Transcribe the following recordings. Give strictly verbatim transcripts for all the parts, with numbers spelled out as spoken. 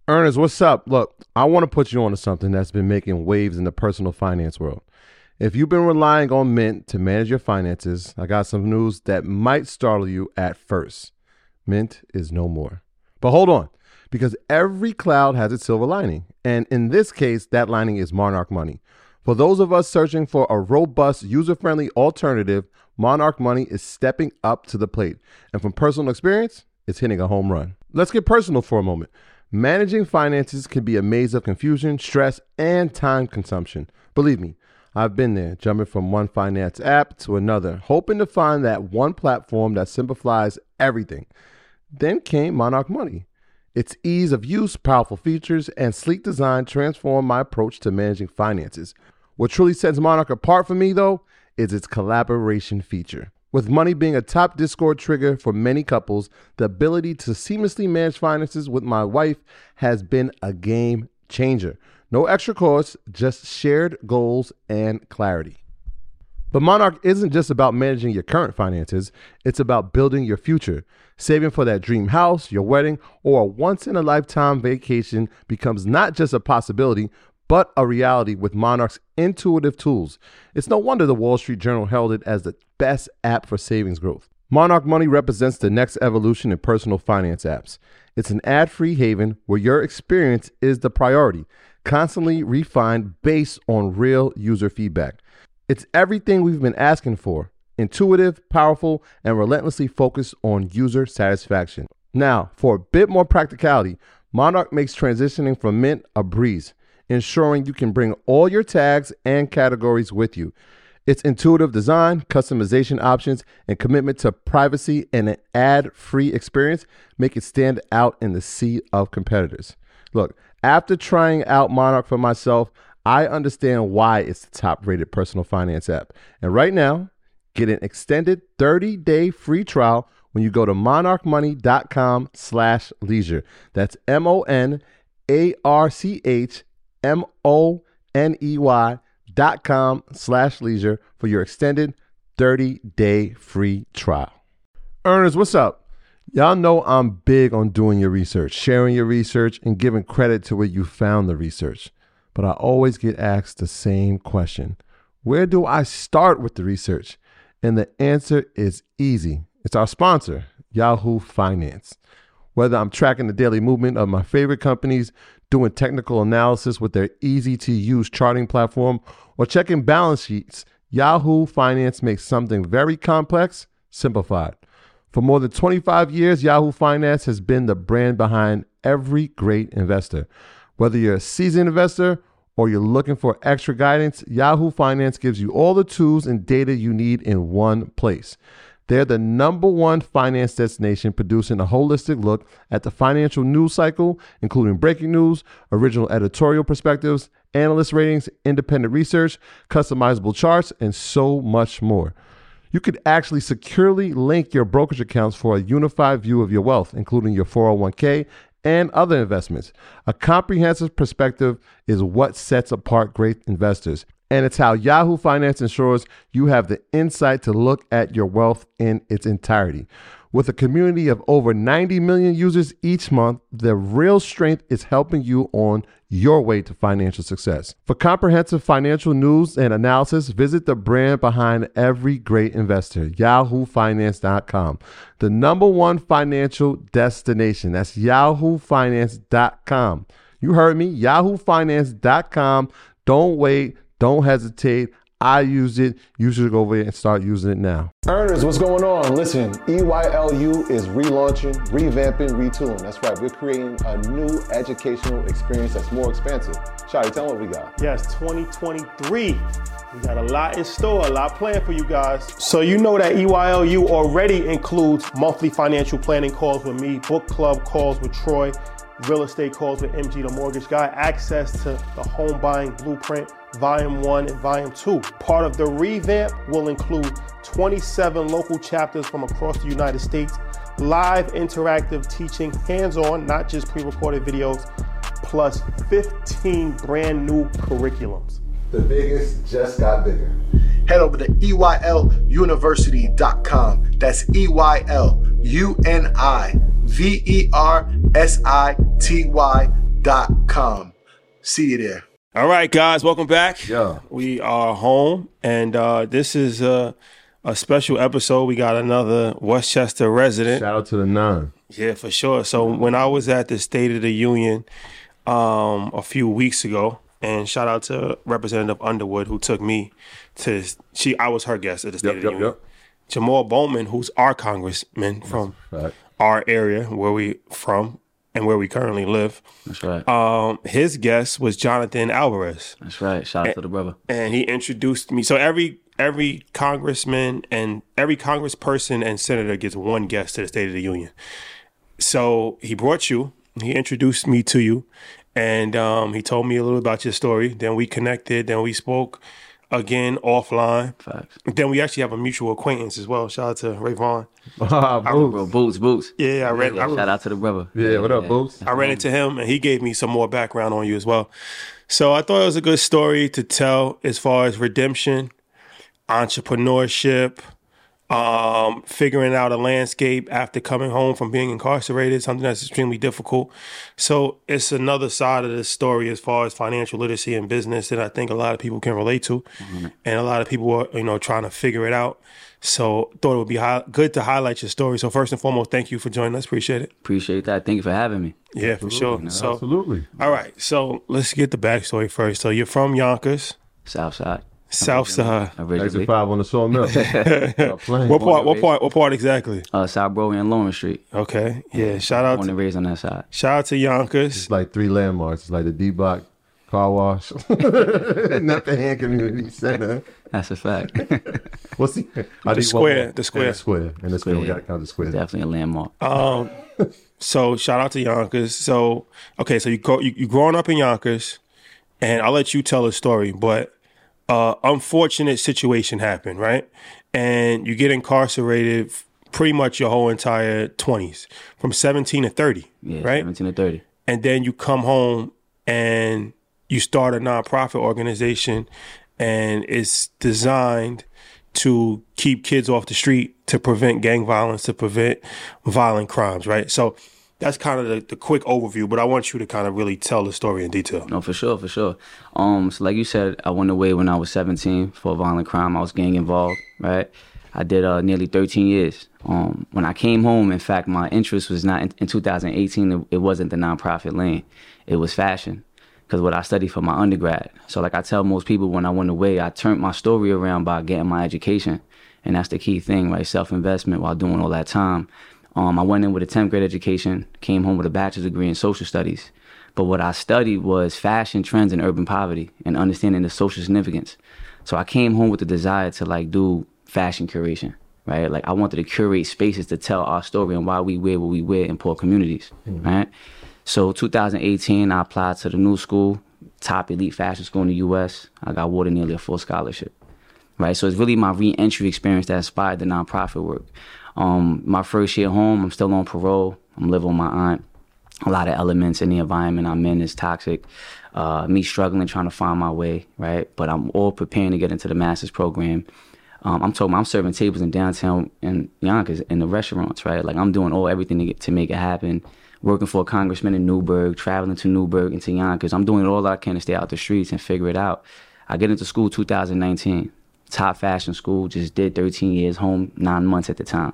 Ernest, what's up? Look, I want to put you on to something that's been making waves in the personal finance world. If you've been relying on Mint to manage your finances, I got some news that might startle you at first. Mint is no more. But hold on, because every cloud has its silver lining. And in this case, that lining is Monarch Money. For those of us searching for a robust, user-friendly alternative, Monarch Money is stepping up to the plate. And from personal experience, it's hitting a home run. Let's get personal for a moment. Managing finances can be a maze of confusion, stress, and time consumption. Believe me, I've been there, jumping from one finance app to another, hoping to find that one platform that simplifies everything. Then came Monarch Money. Its ease of use, powerful features, and sleek design transformed my approach to managing finances. What truly sets Monarch apart for me, though, is its collaboration feature. With Money being a top Discord trigger for many couples, the ability to seamlessly manage finances with my wife has been a game changer. No extra costs, just shared goals and clarity. But Monarch isn't just about managing your current finances, it's about building your future. Saving for that dream house, your wedding, or a once-in-a-lifetime vacation becomes not just a possibility, but a reality with Monarch's intuitive tools. It's no wonder the Wall Street Journal held it as the best app for savings growth. Monarch Money represents the next evolution in personal finance apps. It's an ad-free haven where your experience is the priority, constantly refined based on real user feedback. It's everything we've been asking for: intuitive, powerful, and relentlessly focused on user satisfaction. Now, for a bit more practicality, Monarch makes transitioning from Mint a breeze, ensuring you can bring all your tags and categories with you. Its intuitive design, customization options, and commitment to privacy and an ad-free experience make it stand out in the sea of competitors. Look, after trying out Monarch for myself, I understand why it's the top-rated personal finance app. And right now, get an extended thirty-day free trial when you go to monarchmoney.com slash leisure. That's M-O-N-A-R-C-H M-O-N-E-Y dot com slash leisure for your extended thirty-day free trial. Ernest, what's up? Y'all know I'm big on doing your research, sharing your research, and giving credit to where you found the research. But I always get asked the same question. Where do I start with the research? And the answer is easy. It's our sponsor, Yahoo Finance. Whether I'm tracking the daily movement of my favorite companies, doing technical analysis with their easy-to-use charting platform, or checking balance sheets, Yahoo Finance makes something very complex simplified. For more than twenty-five years, Yahoo Finance has been the brand behind every great investor. Whether you're a seasoned investor or you're looking for extra guidance, Yahoo Finance gives you all the tools and data you need in one place. They're the number one finance destination, producing a holistic look at the financial news cycle, including breaking news, original editorial perspectives, analyst ratings, independent research, customizable charts, and so much more. You could actually securely link your brokerage accounts for a unified view of your wealth, including your four oh one k and other investments. A comprehensive perspective is what sets apart great investors. And it's how Yahoo Finance ensures you have the insight to look at your wealth in its entirety. With a community of over ninety million users each month, the real strength is helping you on your way to financial success. For comprehensive financial news and analysis, visit the brand behind every great investor, yahoo finance dot com. The number one financial destination. That's yahoo finance dot com. You heard me, yahoo finance dot com. Don't wait. Don't hesitate. I use it. You should go over there and start using it now. Earners, what's going on? Listen, E Y L U is relaunching, revamping, retooling. That's right. We're creating a new educational experience that's more expansive. Shadi, tell them what we got. Yes, twenty twenty-three. We got a lot in store, a lot planned for you guys. So you know that E Y L U already includes monthly financial planning calls with me, book club calls with Troy, real estate calls with M G the Mortgage Guy, access to the home buying blueprint, Volume one and Volume two. Part of the revamp will include twenty-seven local chapters from across the United States, live interactive teaching, hands-on, not just pre-recorded videos, plus fifteen brand new curriculums. The biggest just got bigger. Head over to E Y L university dot com. That's E Y L U N I V E R S I T Y dot com. See you there. All right, guys, welcome back. Yeah. We are home, and uh, this is uh, a special episode. We got another Westchester resident. Shout out to the nine. Yeah, for sure. So when I was at the State of the Union um, a few weeks ago, and shout out to Representative Underwood, who took me to, she. I was her guest at the State Yep, of the yep, Union. yep. Jamal Bowman, who's our congressman from Right. our area, where we from, and where we currently live. That's right. Um, his guest was Jonathan Alvarez. That's right. Shout out to the brother. And he introduced me. So every every congressman and every congressperson and senator gets one guest to the State of the Union. So he brought you. He introduced me to you, and um, he told me a little about your story. Then we connected. Then we spoke again offline. Facts. Then we actually have a mutual acquaintance as well. Shout out to Ray Vaughn. Ah, Boots. Bro, Boots, Boots. Yeah, I read. Yeah, I, shout out to the brother. Yeah, what up, Boots? I ran into him, and he gave me some more background on you as well. So I thought it was a good story to tell as far as redemption, entrepreneurship, um, figuring out a landscape after coming home from being incarcerated, something that's extremely difficult. So it's another side of the story as far as financial literacy and business that I think a lot of people can relate to, mm-hmm. and a lot of people are, you know, trying to figure it out. So thought it would be hi- good to highlight your story. So first and foremost, thank you for joining us. Appreciate it. Appreciate that. Thank you for having me. Yeah, for sure. So, Absolutely. all right. So let's get the backstory first. So you're from Yonkers, Southside. South Side. Originally. Exit five on the sawmill. Stop playing. What part? What part? What part exactly? Uh, South Broadway and Lawrence Street. Okay. Yeah. Shout out. Born To, and raised on that side. shout out to Yonkers. It's like three landmarks. It's like the D-Block car wash, not the Hand Community Center. That's a fact. What's the, The square, the square. And the square. And the square. We got to count the square. Definitely a landmark. Um. So shout out to Yonkers. So okay. So you go. You, you growing up in Yonkers, and I'll let you tell the story. But uh, unfortunate situation happened, right? And you get incarcerated pretty much your whole entire twenties, from seventeen to thirty, Yeah, right? seventeen to thirty. And then you come home and you start a nonprofit organization, and it's designed to keep kids off the street, to prevent gang violence, to prevent violent crimes, right? So that's kind of the, the quick overview, but I want you to kind of really tell the story in detail. No, for sure, for sure. Um, so like you said, I went away when I was seventeen for a violent crime. I was gang involved, right? I did uh, nearly thirteen years. Um, when I came home, in fact, my interest was not in, in two thousand eighteen. It, it wasn't the nonprofit lane. It was fashion, because what I studied for my undergrad. So like I tell most people, when I went away, I turned my story around by getting my education. And that's the key thing, right? Self-investment while doing all that time. Um, I went in with a tenth grade education, came home with a bachelor's degree in social studies. But what I studied was fashion trends and urban poverty and understanding the social significance. So I came home with the desire to like do fashion curation, right? Like I wanted to curate spaces to tell our story and why we wear what we wear in poor communities, mm-hmm. right? So two thousand eighteen, I applied to the New School, top elite fashion school in the U S. I got awarded nearly a full scholarship, right? So it's really my re-entry experience that inspired the nonprofit work. Um, my first year home, I'm still on parole. I'm living with my aunt. A lot of elements in the environment I'm in is toxic. Uh, me struggling, trying to find my way, right? But I'm all preparing to get into the master's program. Um, I'm talking, I'm serving tables in downtown in Yonkers in the restaurants, right? Like I'm doing all everything to get to make it happen. Working for a congressman in Newburgh, traveling to Newburgh and to Yonkers. I'm doing all I can to stay out the streets and figure it out. I get into school two thousand nineteen. Top fashion school, just did thirteen years, home nine months at the time.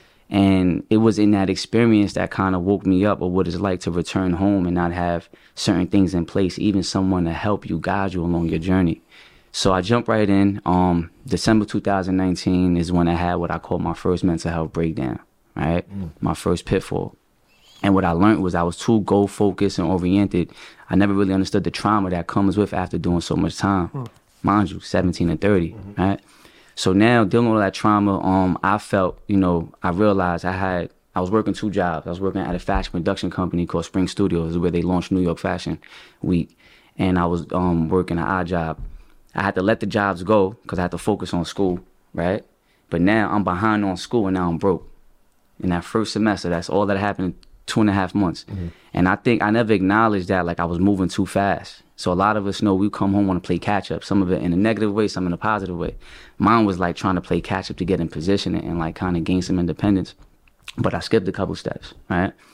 And it was in that experience that kind of woke me up of what it's like to return home and not have certain things in place, even someone to help you, guide you along your journey. So I jumped right in. Um, December two thousand nineteen is when I had what I call my first mental health breakdown, right? Mm. My first pitfall. And what I learned was I was too goal-focused and oriented. I never really understood the trauma that comes with after doing so much time. Mm. Mind you, seventeen and thirty, mm-hmm. right? So now dealing with that trauma, um, I felt, you know, I realized I had, I was working two jobs. I was working at a fashion production company called Spring Studios, where they launched New York Fashion Week. And I was um, working an odd job. I had to let the jobs go because I had to focus on school, right? But now I'm behind on school and now I'm broke. In that first semester, that's all that happened in two and a half months. Mm-hmm. And I think I never acknowledged that, like I was moving too fast. So a lot of us know we come home want to play catch up, some of it in a negative way, some in a positive way. Mine was like trying to play catch up to get in position and, and like kind of gain some independence. But I skipped a couple steps, right?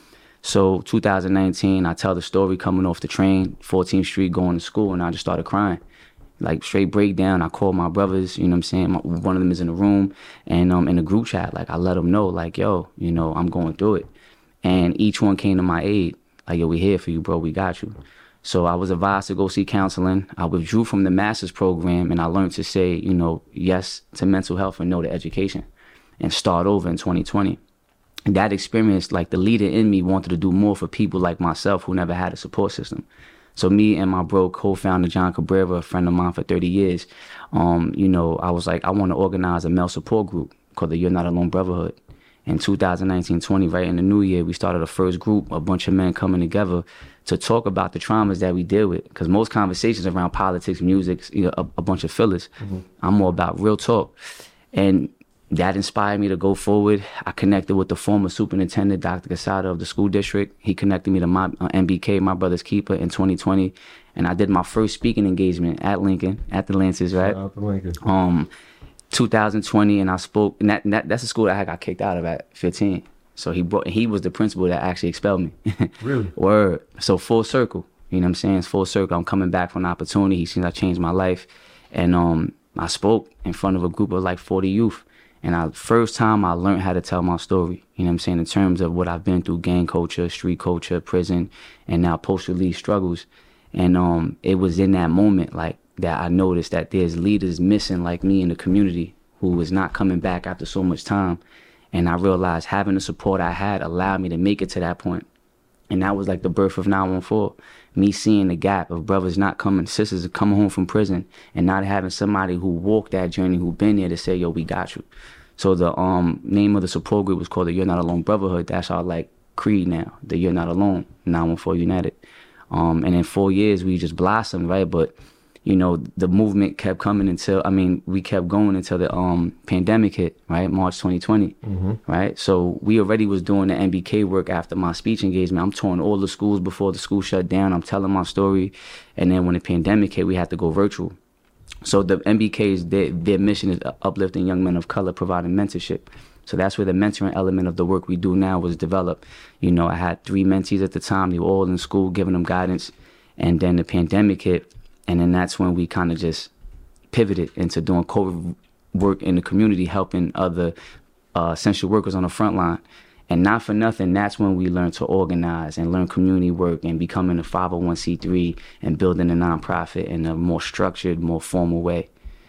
So two thousand nineteen, I tell the story coming off the train, fourteenth Street, going to school, and I just started crying. Like straight breakdown. I called my brothers, you know what I'm saying? My, one of them is in the room, and um, in the group chat, like I let them know, like, yo, you know, I'm going through it. And each one came to my aid, like, yo, we here for you, bro, we got you. So I was advised to go see counseling. I withdrew from the master's program, and I learned to say, you know, yes to mental health and no to education, and start over in twenty twenty. And that experience, like the leader in me wanted to do more for people like myself who never had a support system. So me and my bro co-founder John Cabrera, a friend of mine for thirty years, um, you know, I was like, I want to organize a male support group called the You're Not Alone Brotherhood. In two thousand nineteen twenty, right in the new year, we started a first group, a bunch of men coming together to talk about the traumas that we deal with. Because most conversations around politics, music, you know, a, a bunch of fillers. Mm-hmm. I'm more about real talk. And that inspired me to go forward. I connected with the former superintendent, Doctor Casada of the school district. He connected me to my uh, M B K, my brother's keeper, in twenty twenty. And I did my first speaking engagement at Lincoln, at the Lancers, right? Shout out to Lincoln. Um, two thousand twenty, and I spoke, and, that, and that, that's a school that I got kicked out of at fifteen. So he brought, he was the principal that actually expelled me. Really? Word. So full circle, you know what I'm saying? It's full circle. I'm coming back for an opportunity. He seems I changed my life. And um, I spoke in front of a group of like forty youth. And I first time I learned how to tell my story, you know what I'm saying, in terms of what I've been through, gang culture, street culture, prison, and now post-release struggles. And um, it was in that moment like that I noticed that there's leaders missing like me in the community who is not coming back after so much time. And I realized having the support I had allowed me to make it to that point. And that was like the birth of nine one four. Me seeing the gap of brothers not coming, sisters coming home from prison, and not having somebody who walked that journey, who been there to say, yo, we got you. So the um name of the support group was called the You're Not Alone Brotherhood. That's our like creed now, the You're Not Alone, nine one four United. Um, and in four years, we just blossomed, right? But, you know, the movement kept coming until, I mean, we kept going until the um pandemic hit, right? March twenty twenty, mm-hmm. right? So we already was doing the M B K work after my speech engagement. I'm touring all the schools before the school shut down. I'm telling my story. And then when the pandemic hit, we had to go virtual. So the M B K's, their, their mission is uplifting young men of color, providing mentorship. So that's where the mentoring element of the work we do now was developed. You know, I had three mentees at the time. They were all in school, giving them guidance. And then the pandemic hit. And then that's when we kind of just pivoted into doing COVID work in the community, helping other uh, essential workers on the front line. And not for nothing, that's when we learned to organize and learn community work and becoming a five oh one c three and building a nonprofit in a more structured, more formal way.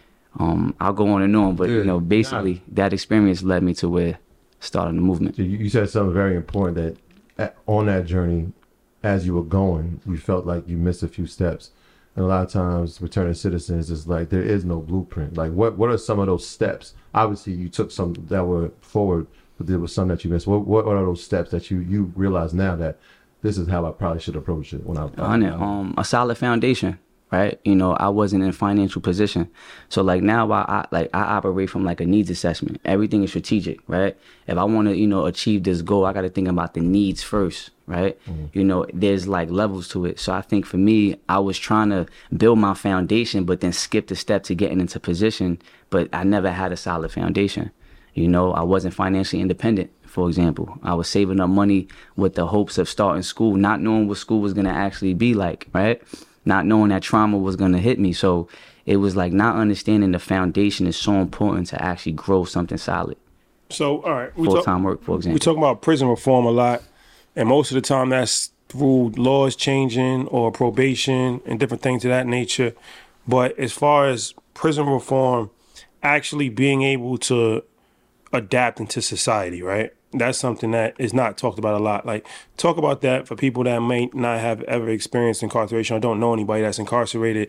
Um, I'll go on and on, but, Dude, you know, basically nah. that experience led me to where starting the movement. You, you said something very important, that at, on that journey, as you were going, you felt like you missed a few steps. And a lot of times returning citizens is like, there is no blueprint. Like what, what are some of those steps? Obviously you took some that were forward, but there was some that you missed. What, what are those steps that you, you realize now that this is how I probably should approach it when I, on it, um, a solid foundation, right? You know, I wasn't in a financial position. So like now I, I like I operate from like a needs assessment. Everything is strategic, right? If I want to, you know, achieve this goal, I got to think about the needs first, right? Mm-hmm. You know, there's like levels to it. So I think for me, I was trying to build my foundation, but then skip the step to getting into position, but I never had a solid foundation. You know, I wasn't financially independent, for example. I was saving up money with the hopes of starting school, not knowing what school was going to actually be like, right? Not knowing that trauma was going to hit me. So it was like not understanding the foundation is so important to actually grow something solid. So, all right. Full-time work, for example. We talk about prison reform a lot, and most of the time that's through laws changing or probation and different things of that nature. But as far as prison reform actually being able to adapt into society, right? That's something that is not talked about a lot. Like, talk about that for people that may not have ever experienced incarceration or don't know anybody that's incarcerated.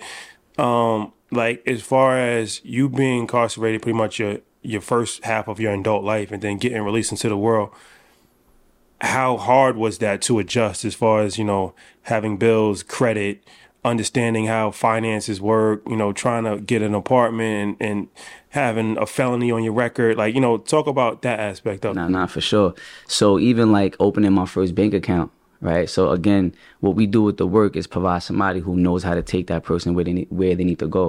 Um, like, as far as you being incarcerated pretty much your your first half of your adult life and then getting released into the world, how hard was that to adjust as far as, you know, having bills, credit, understanding how finances work, you know, trying to get an apartment and, and having a felony on your record? Like, you know, talk about that aspect of it. Nah, nah, for sure. So even like opening my first bank account, right? So again, what we do with the work is provide somebody who knows how to take that person where they need, where they need to go.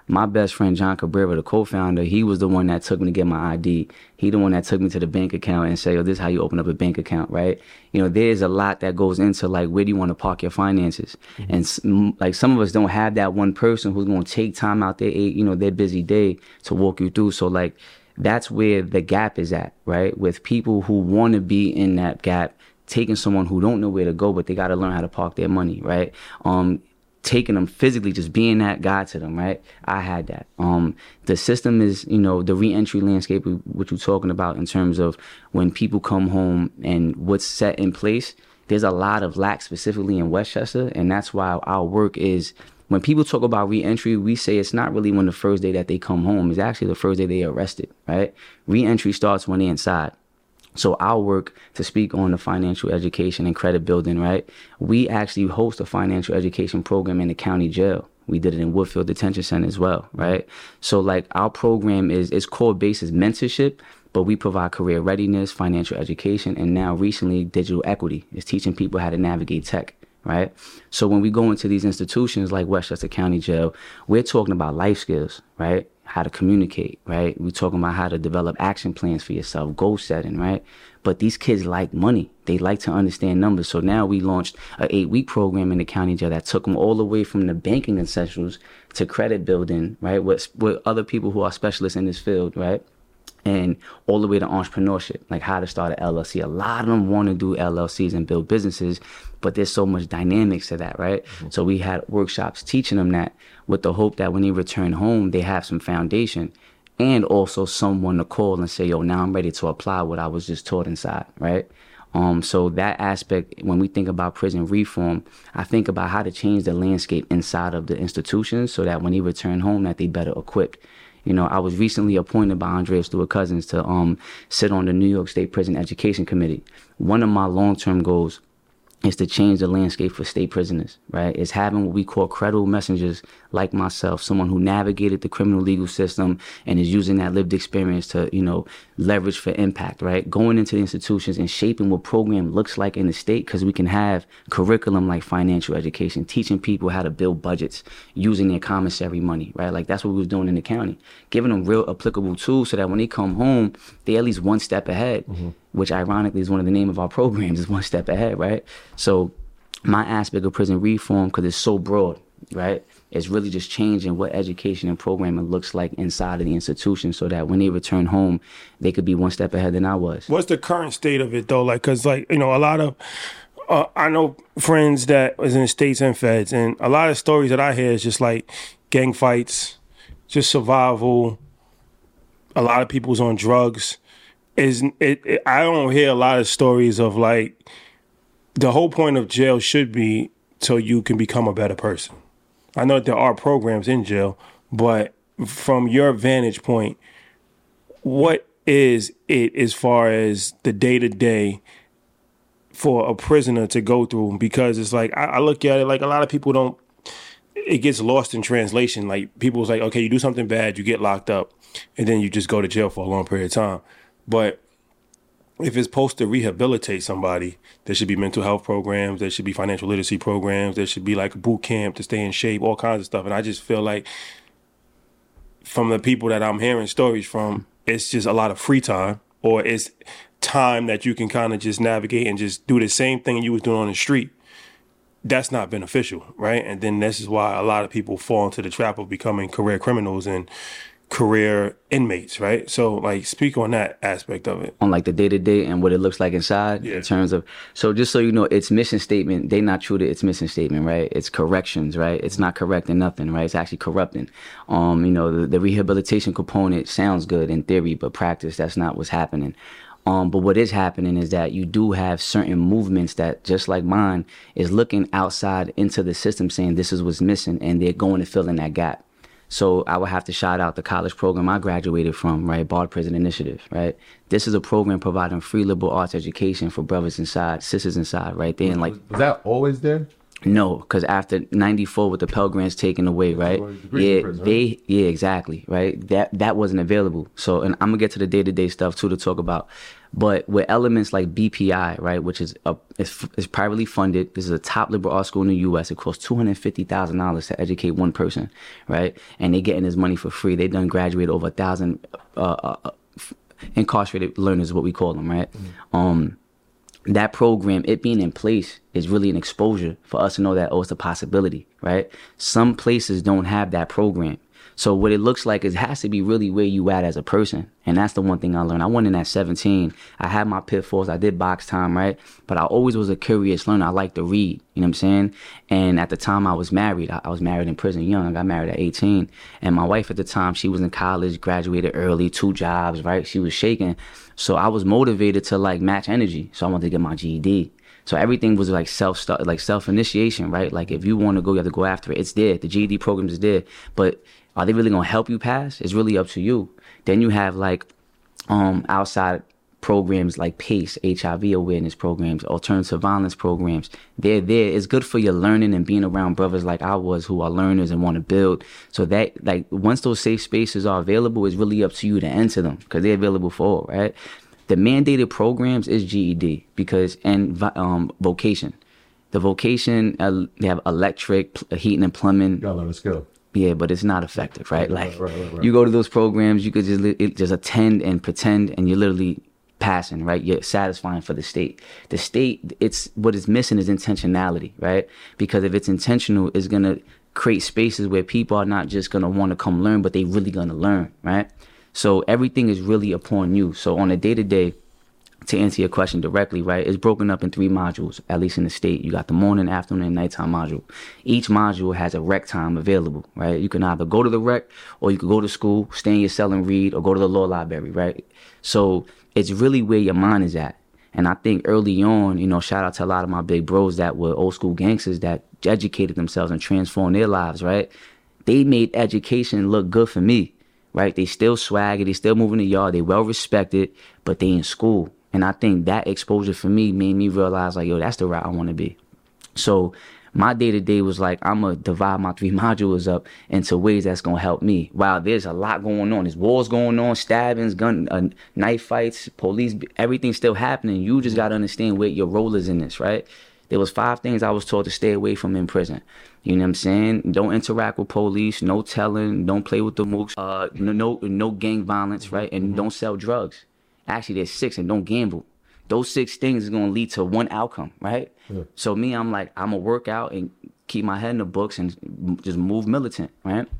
My best friend, John Cabrera, the co-founder, he was the one that took me to get my I D. He the one that took me to the bank account and say, yo, this is how you open up a bank account, right? You know, there's a lot that goes into, like, where do you want to park your finances? Mm-hmm. And, like, some of us don't have that one person who's going to take time out their, you know, their busy day to walk you through. So, like, that's where the gap is at, right? With people who want to be in that gap, taking someone who don't know where to go, but they got to learn how to park their money, right? Um, taking them physically, just being that guy to them, right? I had that. Um, the system is, you know, the re-entry landscape, what you're talking about in terms of when people come home and what's set in place, there's a lot of lack specifically in Westchester, and that's why our work is, when people talk about re-entry, we say it's not really when the first day that they come home, it's actually the first day they arrested, right? Re-entry starts when they're inside. So our work, to speak on the financial education and credit building, right? We actually host a financial education program in the county jail. We did it in Woodfield Detention Center as well, right? So, like, our program is, its core base is mentorship, but we provide career readiness, financial education, and now recently digital equity is teaching people how to navigate tech, right? So when we go into these institutions like Westchester County Jail, we're talking about life skills, right? How to communicate, right? We're talking about how to develop action plans for yourself, goal setting, right? But these kids like money. They like to understand numbers. So now we launched an eight-week program in the county jail that took them all the way from the banking essentials to credit building, right? With, with other people who are specialists in this field, right? And all the way to entrepreneurship, like how to start an L L C. A lot of them want to do L L Cs and build businesses, but there's so much dynamics to that, right? Mm-hmm. So we had workshops teaching them that, with the hope that when they return home, they have some foundation and also someone to call and say, yo, now I'm ready to apply what I was just taught inside, right? Um, so that aspect, when we think about prison reform, I think about how to change the landscape inside of the institutions so that when they return home, that they better equipped. You know, I was recently appointed by Andrea Stewart-Cousins to um, sit on the New York State Prison Education Committee. One of my long-term goals is to change the landscape for state prisoners, right? It's having what we call credible messengers like myself, someone who navigated the criminal legal system and is using that lived experience to, you know, leverage for impact, right? Going into the institutions and shaping what program looks like in the state, because we can have curriculum like financial education, teaching people how to build budgets using their commissary money, right? Like that's what we was doing in the county, giving them real applicable tools so that when they come home, they at least one step ahead. Mm-hmm. Which ironically is one of the name of our programs, is one step ahead, right? So my aspect of prison reform, because it's so broad, right? It's really just changing what education and programming looks like inside of the institution so that when they return home, they could be one step ahead than I was. What's the current state of it, though? Like, because, like, you know, a lot of, uh, I know friends that was in the states and feds, and a lot of stories that I hear is just like gang fights, just survival. A lot of people's on drugs. Is it, it? I don't hear a lot of stories of, like, the whole point of jail should be so you can become a better person. I know there are programs in jail, but from your vantage point, what is it as far as the day-to-day for a prisoner to go through? Because it's like, I, I look at it like a lot of people don't, it gets lost in translation. Like, people's like, okay, you do something bad, you get locked up, and then you just go to jail for a long period of time. But if it's supposed to rehabilitate somebody, there should be mental health programs, there should be financial literacy programs, there should be like a boot camp to stay in shape, all kinds of stuff. And I just feel like from the people that I'm hearing stories from, it's just a lot of free time, or it's time that you can kind of just navigate and just do the same thing you was doing on the street. That's not beneficial, right? And then this is why a lot of people fall into the trap of becoming career criminals and career inmates, right? So, like, speak on that aspect of it. On, like, the day-to-day and what it looks like inside, yeah. In terms of, so just so you know, its mission statement, they not true to its mission statement, right? It's corrections, right? It's not correcting nothing, right? It's actually corrupting. Um, you know, the, the rehabilitation component sounds good in theory, but practice, that's not what's happening. Um, but what is happening is that you do have certain movements that, just like mine, is looking outside into the system saying this is what's missing, and they're going to fill in that gap. So I would have to shout out the college program I graduated from, right? Bard Prison Initiative, right? This is a program providing free liberal arts education for brothers inside, sisters inside, right? They in like was that always there? No, because after ninety-four with the Pell Grants taken away, right? Yeah, prison, they, right? yeah, exactly, right? That that wasn't available. So, and I'm gonna get to the day-to-day stuff too to talk about. But with elements like B P I, right, which is a, is, is privately funded. This is a top liberal arts school in the U S. It costs two hundred fifty thousand dollars to educate one person, right? And they getting this money for free. They done graduated over a thousand uh, uh, incarcerated learners, is what we call them, right? Mm-hmm. Um. That program, it being in place, is really an exposure for us to know that, oh, it's a possibility, right? Some places don't have that program. So what it looks like is it has to be really where you at as a person. And that's the one thing I learned. I went in at seventeen. I had my pitfalls. I did box time, right? But I always was a curious learner. I like to read, you know what I'm saying? And at the time I was married. I, I was married in prison young. I got married at eighteen. And my wife at the time, she was in college, graduated early, two jobs, right? She was shaking. So I was motivated to like match energy. So I wanted to get my G E D. So everything was like self like self initiation, right? Like if you want to go, you have to go after it. It's there. The G E D program is there. But are they really gonna help you pass? It's really up to you. Then you have like um outside programs like PACE, H I V awareness programs, alternative violence programs. They're there. It's good for your learning and being around brothers like I was who are learners and want to build. So that like once those safe spaces are available, it's really up to you to enter them because they're available for all, right? The mandated programs is G E D because and um vocation. The vocation, uh, they have electric, heating and plumbing. You gotta learn a skill. Yeah, but it's not effective, right? Like right, right, right. you go to those programs, you could just it, just attend and pretend, and you're literally passing, right? You're satisfying for the state. The state, it's what is missing is intentionality, right? Because if it's intentional, it's gonna create spaces where people are not just gonna want to come learn, but they really gonna learn, right? So everything is really upon you. So on a day to day, to answer your question directly, right, it's broken up in three modules, at least in the state. You got the morning, afternoon, and nighttime module. Each module has a rec time available, right? You can either go to the rec or you could go to school, stay in your cell and read, or go to the law library, right? So it's really where your mind is at. And I think early on, you know, shout out to a lot of my big bros that were old school gangsters that educated themselves and transformed their lives, right? They made education look good for me, right? They still swaggy, they still move in the yard, they well respected, but they in school. And I think that exposure for me made me realize like, yo, that's the route I want to be. So my day-to-day was like, I'm going to divide my three modules up into ways that's going to help me. Wow, there's a lot going on. There's wars going on, stabbings, gun, uh, knife fights, police, everything's still happening. You just got to understand where your role is in this, right? There was five things I was taught to stay away from in prison. You know what I'm saying? Don't interact with police, no telling, don't play with the mooks, uh, no, no, no gang violence, right? And don't sell drugs. Actually, there's six, and don't gamble. Those six things is going to lead to one outcome, right? Yeah. So me, I'm like, I'm going to work out and keep my head in the books and just move militant, right?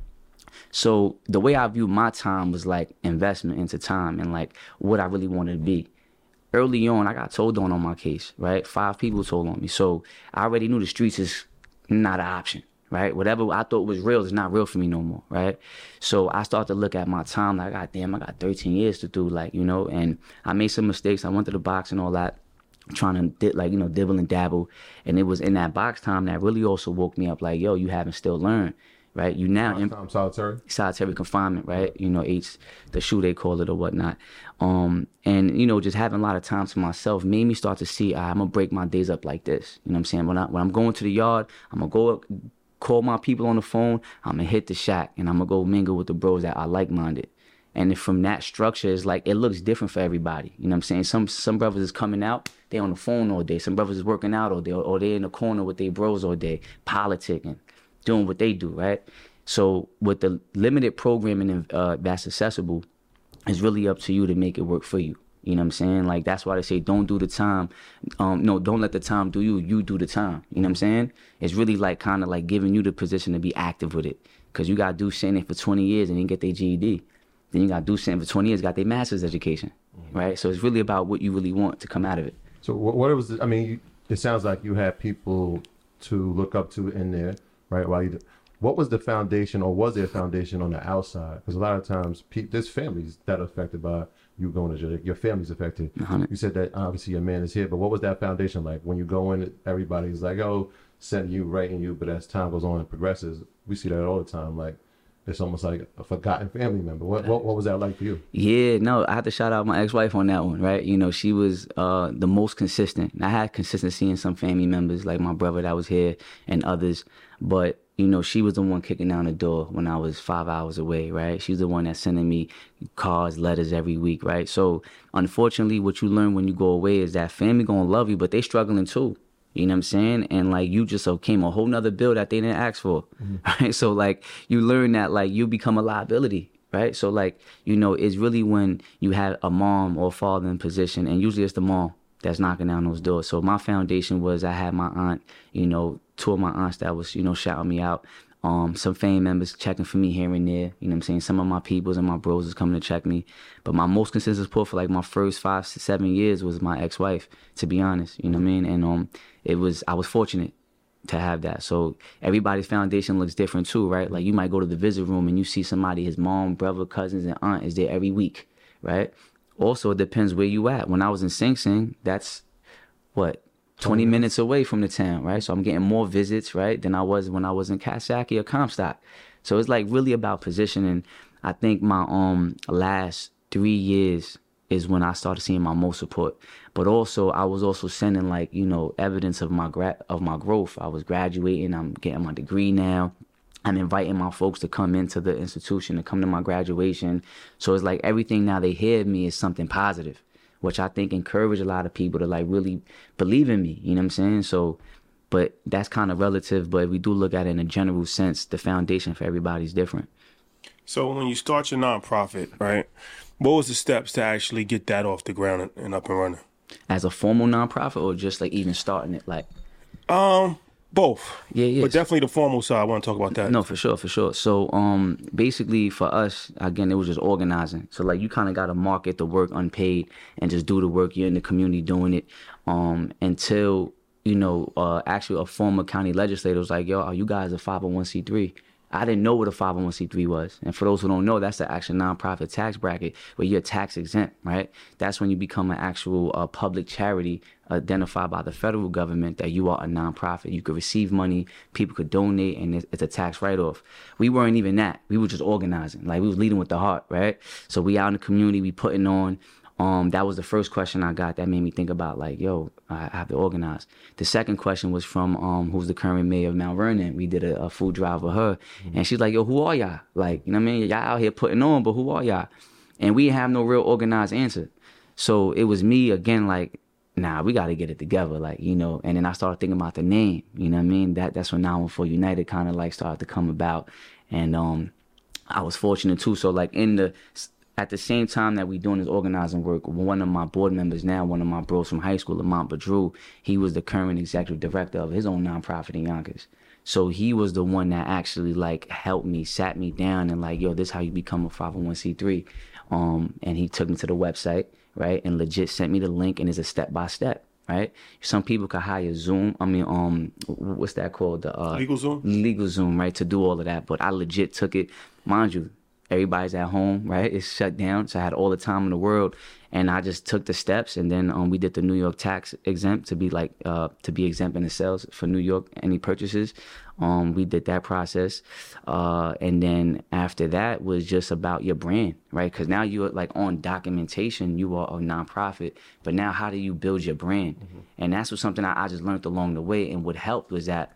So the way I view my time was like investment into time and like what I really wanted to be. Early on, I got told on on my case, right? Five people told on me. So I already knew the streets is not an option, right? Whatever I thought was real is not real for me no more, right? So I started to look at my time like, God damn, I got thirteen years to do, like, you know, and I made some mistakes. I went to the box and all that, trying to, di- like, you know, dibble and dabble. And it was in that box time that really also woke me up like, yo, you haven't still learned, right? You now... Box time, solitary? Solitary confinement, right? You know, H, the shoe they call it or whatnot. Um, and, you know, just having a lot of time to myself made me start to see, right, I'm going to break my days up like this. You know what I'm saying? When, I, when I'm going to the yard, I'm going to go up, call my people on the phone, I'm going to hit the shack, and I'm going to go mingle with the bros that are like-minded. And from that structure, it's like, it looks different for everybody. You know what I'm saying? Some some brothers is coming out, they on the phone all day. Some brothers is working out all day, or, or they in the corner with their bros all day, politicking, doing what they do, right? So with the limited programming uh, that's accessible, it's really up to you to make it work for you. You know what I'm saying? Like, that's why they say don't do the time. Um, no, don't let the time do you. You do the time. You know what I'm saying? It's really like kind of like giving you the position to be active with it. Because you got to do something for twenty years and then get their G E D. Then you got to do something for twenty years, got their master's education. Mm-hmm. Right? So it's really about what you really want to come out of it. So what, what was, the, I mean, you, it sounds like you had people to look up to in there, right? While you, what was the foundation, or was there a foundation on the outside? Because a lot of times pe- there's families that are affected by you going to jail. Your family's affected. Uh-huh. You said that obviously your man is here, but what was that foundation like? When you go in, everybody's like, oh, sending you, writing you, but as time goes on and progresses, we see that all the time. Like, it's almost like a forgotten family member. What, what what was that like for you? Yeah, no, I have to shout out my ex-wife on that one, right? You know, she was uh, the most consistent. I had consistency in some family members, like my brother that was here and others, but you know, she was the one kicking down the door when I was five hours away, right? She's the one that's sending me cards, letters every week, right? So unfortunately, what you learn when you go away is that family gonna love you, but they struggling too. You know what I'm saying? And like you just came a whole nother bill that they didn't ask for, mm-hmm. right? So like you learn that like you become a liability, right? So like, you know, it's really when you have a mom or father in position, and usually it's the mom that's knocking down those doors. So my foundation was I had my aunt, you know, two of my aunts that was, you know, shouting me out. Um, some family members checking for me here and there. You know what I'm saying? Some of my peoples and my bros is coming to check me. But my most consistent support for like my first five, six, seven years was my ex-wife, to be honest. You know what I mean? And um, it was, I was fortunate to have that. So everybody's foundation looks different too, right? Like you might go to the visit room and you see somebody, his mom, brother, cousins, and aunt is there every week, right? Also, it depends where you at. When I was in Sing Sing, that's what, twenty minutes away from the town, right? So I'm getting more visits, right, than I was when I was in Coxsackie or Comstock. So it's like really about positioning. I think my um last three years is when I started seeing my most support. But also, I was also sending like, you know, evidence of my gra- of my growth. I was graduating. I'm getting my degree now. I'm inviting my folks to come into the institution, to come to my graduation. So it's like everything now they hear of me is something positive, which I think encourage a lot of people to like really believe in me. You know what I'm saying? So, but that's kind of relative. But if we do look at it in a general sense, the foundation for everybody's different. So when you start your nonprofit, right, what was the steps to actually get that off the ground and up and running? As a formal nonprofit, or just like even starting it, like? Um, both. Yeah, yeah. But definitely the formal side. I want to talk about that. No, for sure, for sure. So, um, basically for us, again, it was just organizing. So, like, you kind of got to market the work unpaid and just do the work. You're in the community doing it, um, until you know, uh, actually a former county legislator was like, "Yo, are you guys a five oh one c three?" I didn't know what a five oh one c three was. And for those who don't know, that's the actual nonprofit tax bracket where you're tax exempt, right? That's when you become an actual uh, public charity identified by the federal government that you are a nonprofit. You could receive money, people could donate, and it's, it's a tax write-off. We weren't even that. We were just organizing. Like, we was leading with the heart, right? So we out in the community, we putting on. Um, that was the first question I got that made me think about, like, yo, I have to organize. The second question was from um, who's the current mayor of Mount Vernon. We did a, a food drive with her. Mm-hmm. And she's like, yo, who are y'all? Like, you know what I mean? Y'all out here putting on, but who are y'all? And we have no real organized answer. So it was me, again, like, nah, we got to get it together, like, you know. And then I started thinking about the name, you know what I mean? That That's when nine one four United kind of, like, started to come about. And um, I was fortunate, too. So, like, in the... At the same time that we doing this organizing work, one of my board members now, one of my bros from high school, Lamont Badru, he was the current executive director of his own nonprofit in Yonkers. So he was the one that actually like helped me, sat me down and like, yo, this is how you become a five oh one c three. Um, and he took me to the website, right? And legit sent me the link, and it's a step by step, right? Some people could hire Zoom. I mean, um, what's that called? The uh, LegalZoom? LegalZoom, right? To do all of that. But I legit took it, mind you. Everybody's at home, right? It's shut down. So I had all the time in the world. And I just took the steps. And then um, we did the New York tax exempt to be like, uh, to be exempt in the sales for New York, any purchases. Um, we did that process. Uh, and then after that was just about your brand, right? Because now you're like on documentation, you are a nonprofit. But now how do you build your brand? Mm-hmm. And that's what something I, I just learned along the way. And what helped was that,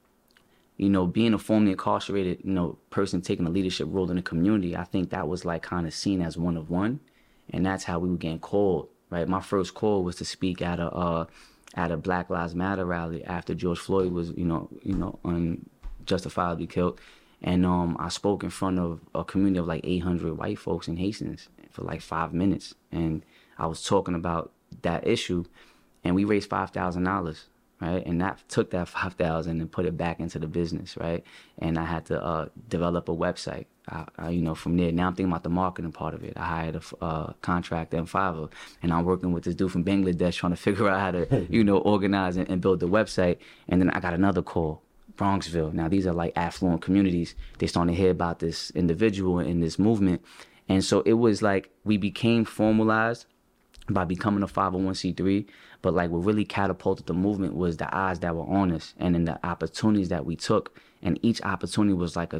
you know, being a formerly incarcerated, you know, person taking a leadership role in the community, I think that was like kind of seen as one of one. And that's how we were getting called, right? My first call was to speak at a uh, at a Black Lives Matter rally after George Floyd was, you know, you know, unjustifiably killed. And um, I spoke in front of a community of like eight hundred white folks in Hastings for like five minutes. And I was talking about that issue, and we raised five thousand dollars. Right, and that took that five thousand and put it back into the business, right? And I had to uh, develop a website. I, I, you know, from there, now I'm thinking about the marketing part of it. I hired a uh, contractor in Fiverr, and I'm working with this dude from Bangladesh trying to figure out how to, you know, organize and, and build the website. And then I got another call, Bronxville. Now these are like affluent communities. They starting to hear about this individual and this movement, and so it was like we became formalized by becoming a five oh one c three, but like what really catapulted the movement was the eyes that were on us and then the opportunities that we took. And each opportunity was like a,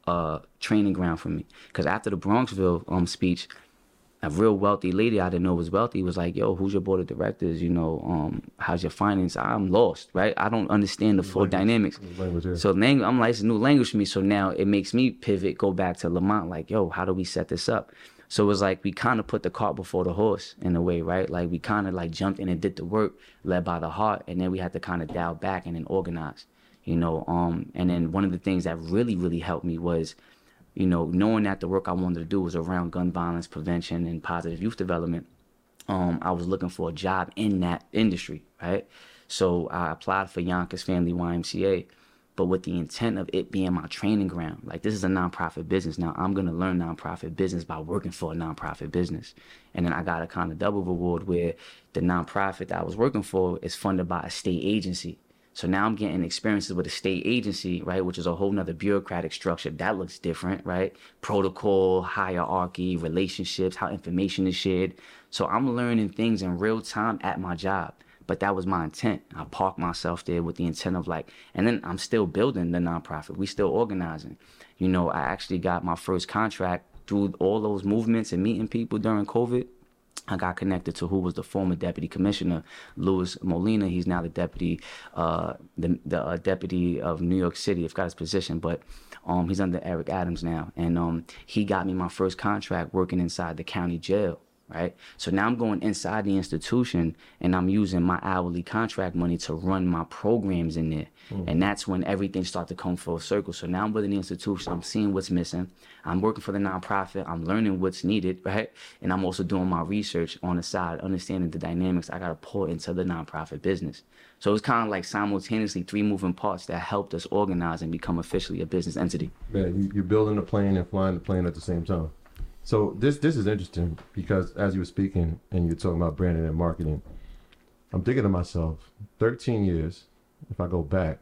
uh, training ground for me. Because after the Bronxville um, speech, a real wealthy lady I didn't know was wealthy was like, yo, who's your board of directors? You know, um, how's your finance? I'm lost, right? I don't understand the full language, dynamics. Language, yeah. So language, I'm like, it's a new language for me. So now it makes me pivot, go back to Lamont, like, yo, how do we set this up? So it was like we kind of put the cart before the horse in a way, right? Like we kind of like jumped in and did the work, led by the heart, and then we had to kind of dial back and then organize, you know. Um, and then one of the things that really, really helped me was, you know, knowing that the work I wanted to do was around gun violence prevention and positive youth development. Um, I was looking for a job in that industry, right? So I applied for Yonkers Family Y M C A, but with the intent of it being my training ground. Like, this is a nonprofit business. Now I'm going to learn nonprofit business by working for a nonprofit business. And then I got a kind of double reward where the nonprofit that I was working for is funded by a state agency. So now I'm getting experiences with a state agency, right, which is a whole nother bureaucratic structure. That looks different, right? Protocol, hierarchy, relationships, how information is shared. So I'm learning things in real time at my job. But that was my intent. I parked myself there with the intent of like, and then I'm still building the nonprofit. We still organizing. You know, I actually got my first contract through all those movements and meeting people during COVID. I got connected to who was the former deputy commissioner, Louis Molina. He's now the deputy, uh, the, the uh, deputy of New York City. I forgot his position, but um, he's under Eric Adams now. And um, he got me my first contract working inside the county jail, right? So now I'm going inside the institution and I'm using my hourly contract money to run my programs in there. Mm. And that's when everything started to come full circle. So now I'm within the institution, I'm seeing what's missing. I'm working for the nonprofit, I'm learning what's needed, right? And I'm also doing my research on the side, understanding the dynamics I got to pour into the nonprofit business. So it's kind of like simultaneously three moving parts that helped us organize and become officially a business entity. Man, you're building the plane and flying the plane at the same time. So this this is interesting because as you were speaking and you're talking about branding and marketing, I'm thinking to myself, thirteen years, if I go back,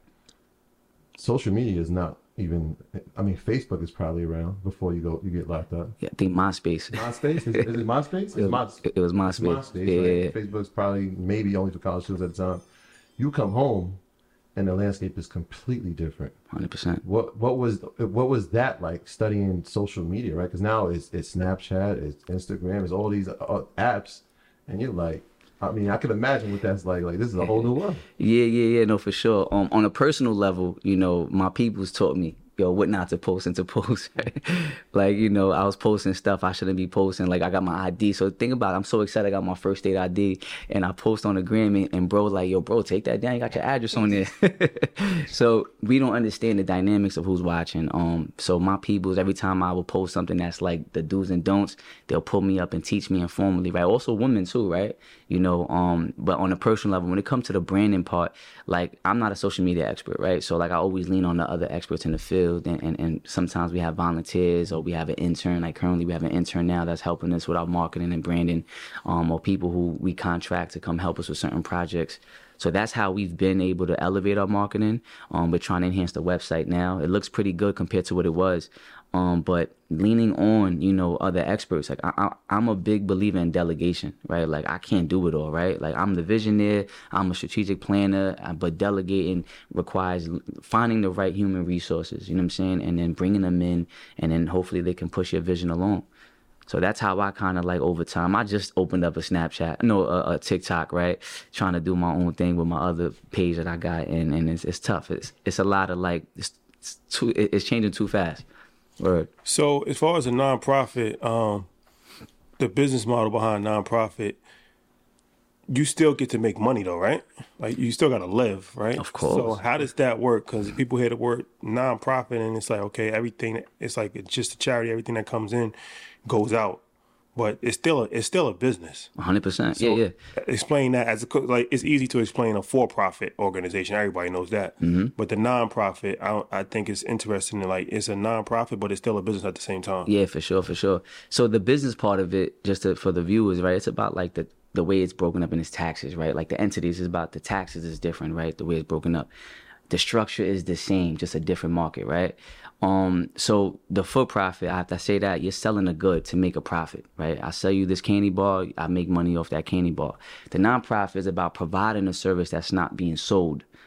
social media is not even, I mean, Facebook is probably around before you go, you get locked up. Yeah, I think MySpace. MySpace? Is, is it MySpace? It's it, was, My, it was MySpace. It's MySpace, yeah, right? Facebook's probably maybe only for college students at the time. You come home and the landscape is completely different. one hundred percent. What what was what was that like studying social media, right? Because now it's it's Snapchat, it's Instagram, it's all these uh, apps, and you're like, I mean, I can imagine what that's like. Like, this is a whole new world. Yeah, yeah, yeah, no, for sure. Um, on a personal level, you know, my people's taught me, yo, what not to post and to post. Like, you know, I was posting stuff I shouldn't be posting. Like, I got my I D. So think about it. I'm so excited I got my first state I D. And I post on the gram and, and bro like, yo, bro, take that down. You got your address on there. So we don't understand the dynamics of who's watching. Um, So my peoples, every time I will post something that's like the do's and don'ts, they'll pull me up and teach me informally, right? Also women too, right? You know, um, but on a personal level, when it comes to the branding part, like, I'm not a social media expert, right? So like, I always lean on the other experts in the field. And, and, and sometimes we have volunteers or we have an intern. Like currently we have an intern now that's helping us with our marketing and branding, um, or people who we contract to come help us with certain projects. So that's how we've been able to elevate our marketing. Um, we're trying to enhance the website now. It looks pretty good compared to what it was. Um, but leaning on, you know, other experts, like I, I, I'm a big believer in delegation, right? Like, I can't do it all, right? Like, I'm the visionary, I'm a strategic planner, but delegating requires finding the right human resources, you know what I'm saying? And then bringing them in, and then hopefully they can push your vision along. So that's how I kind of like over time. I just opened up a Snapchat, no, a, a TikTok, right? Trying to do my own thing with my other page that I got, and, and it's, it's tough. It's it's a lot of like, it's, it's too, it's changing too fast. Word. So as far as a nonprofit, um, the business model behind nonprofit, you still get to make money though, right? Like, you still got to live, right? Of course. So how does that work? Because people hear the word nonprofit and it's like, okay, everything, it's like it's just a charity. Everything that comes in goes out. But it's still a, it's still a business. one hundred percent. So yeah, yeah. Explain that as a, like, it's easy to explain a for-profit organization. Everybody knows that. Mm-hmm. But the nonprofit, I, I think it's interesting. To, like, it's a nonprofit, but it's still a business at the same time. Yeah, for sure, for sure. So the business part of it, just to, for the viewers, right? It's about like the the way it's broken up in its taxes, right? Like the entities is about the taxes is different, right? The way it's broken up. The structure is the same, just a different market, right? Um, so the for profit, I have to say that you're selling a good to make a profit, right? I sell you this candy bar, I make money off that candy bar. The nonprofit is about providing a service that's not being sold.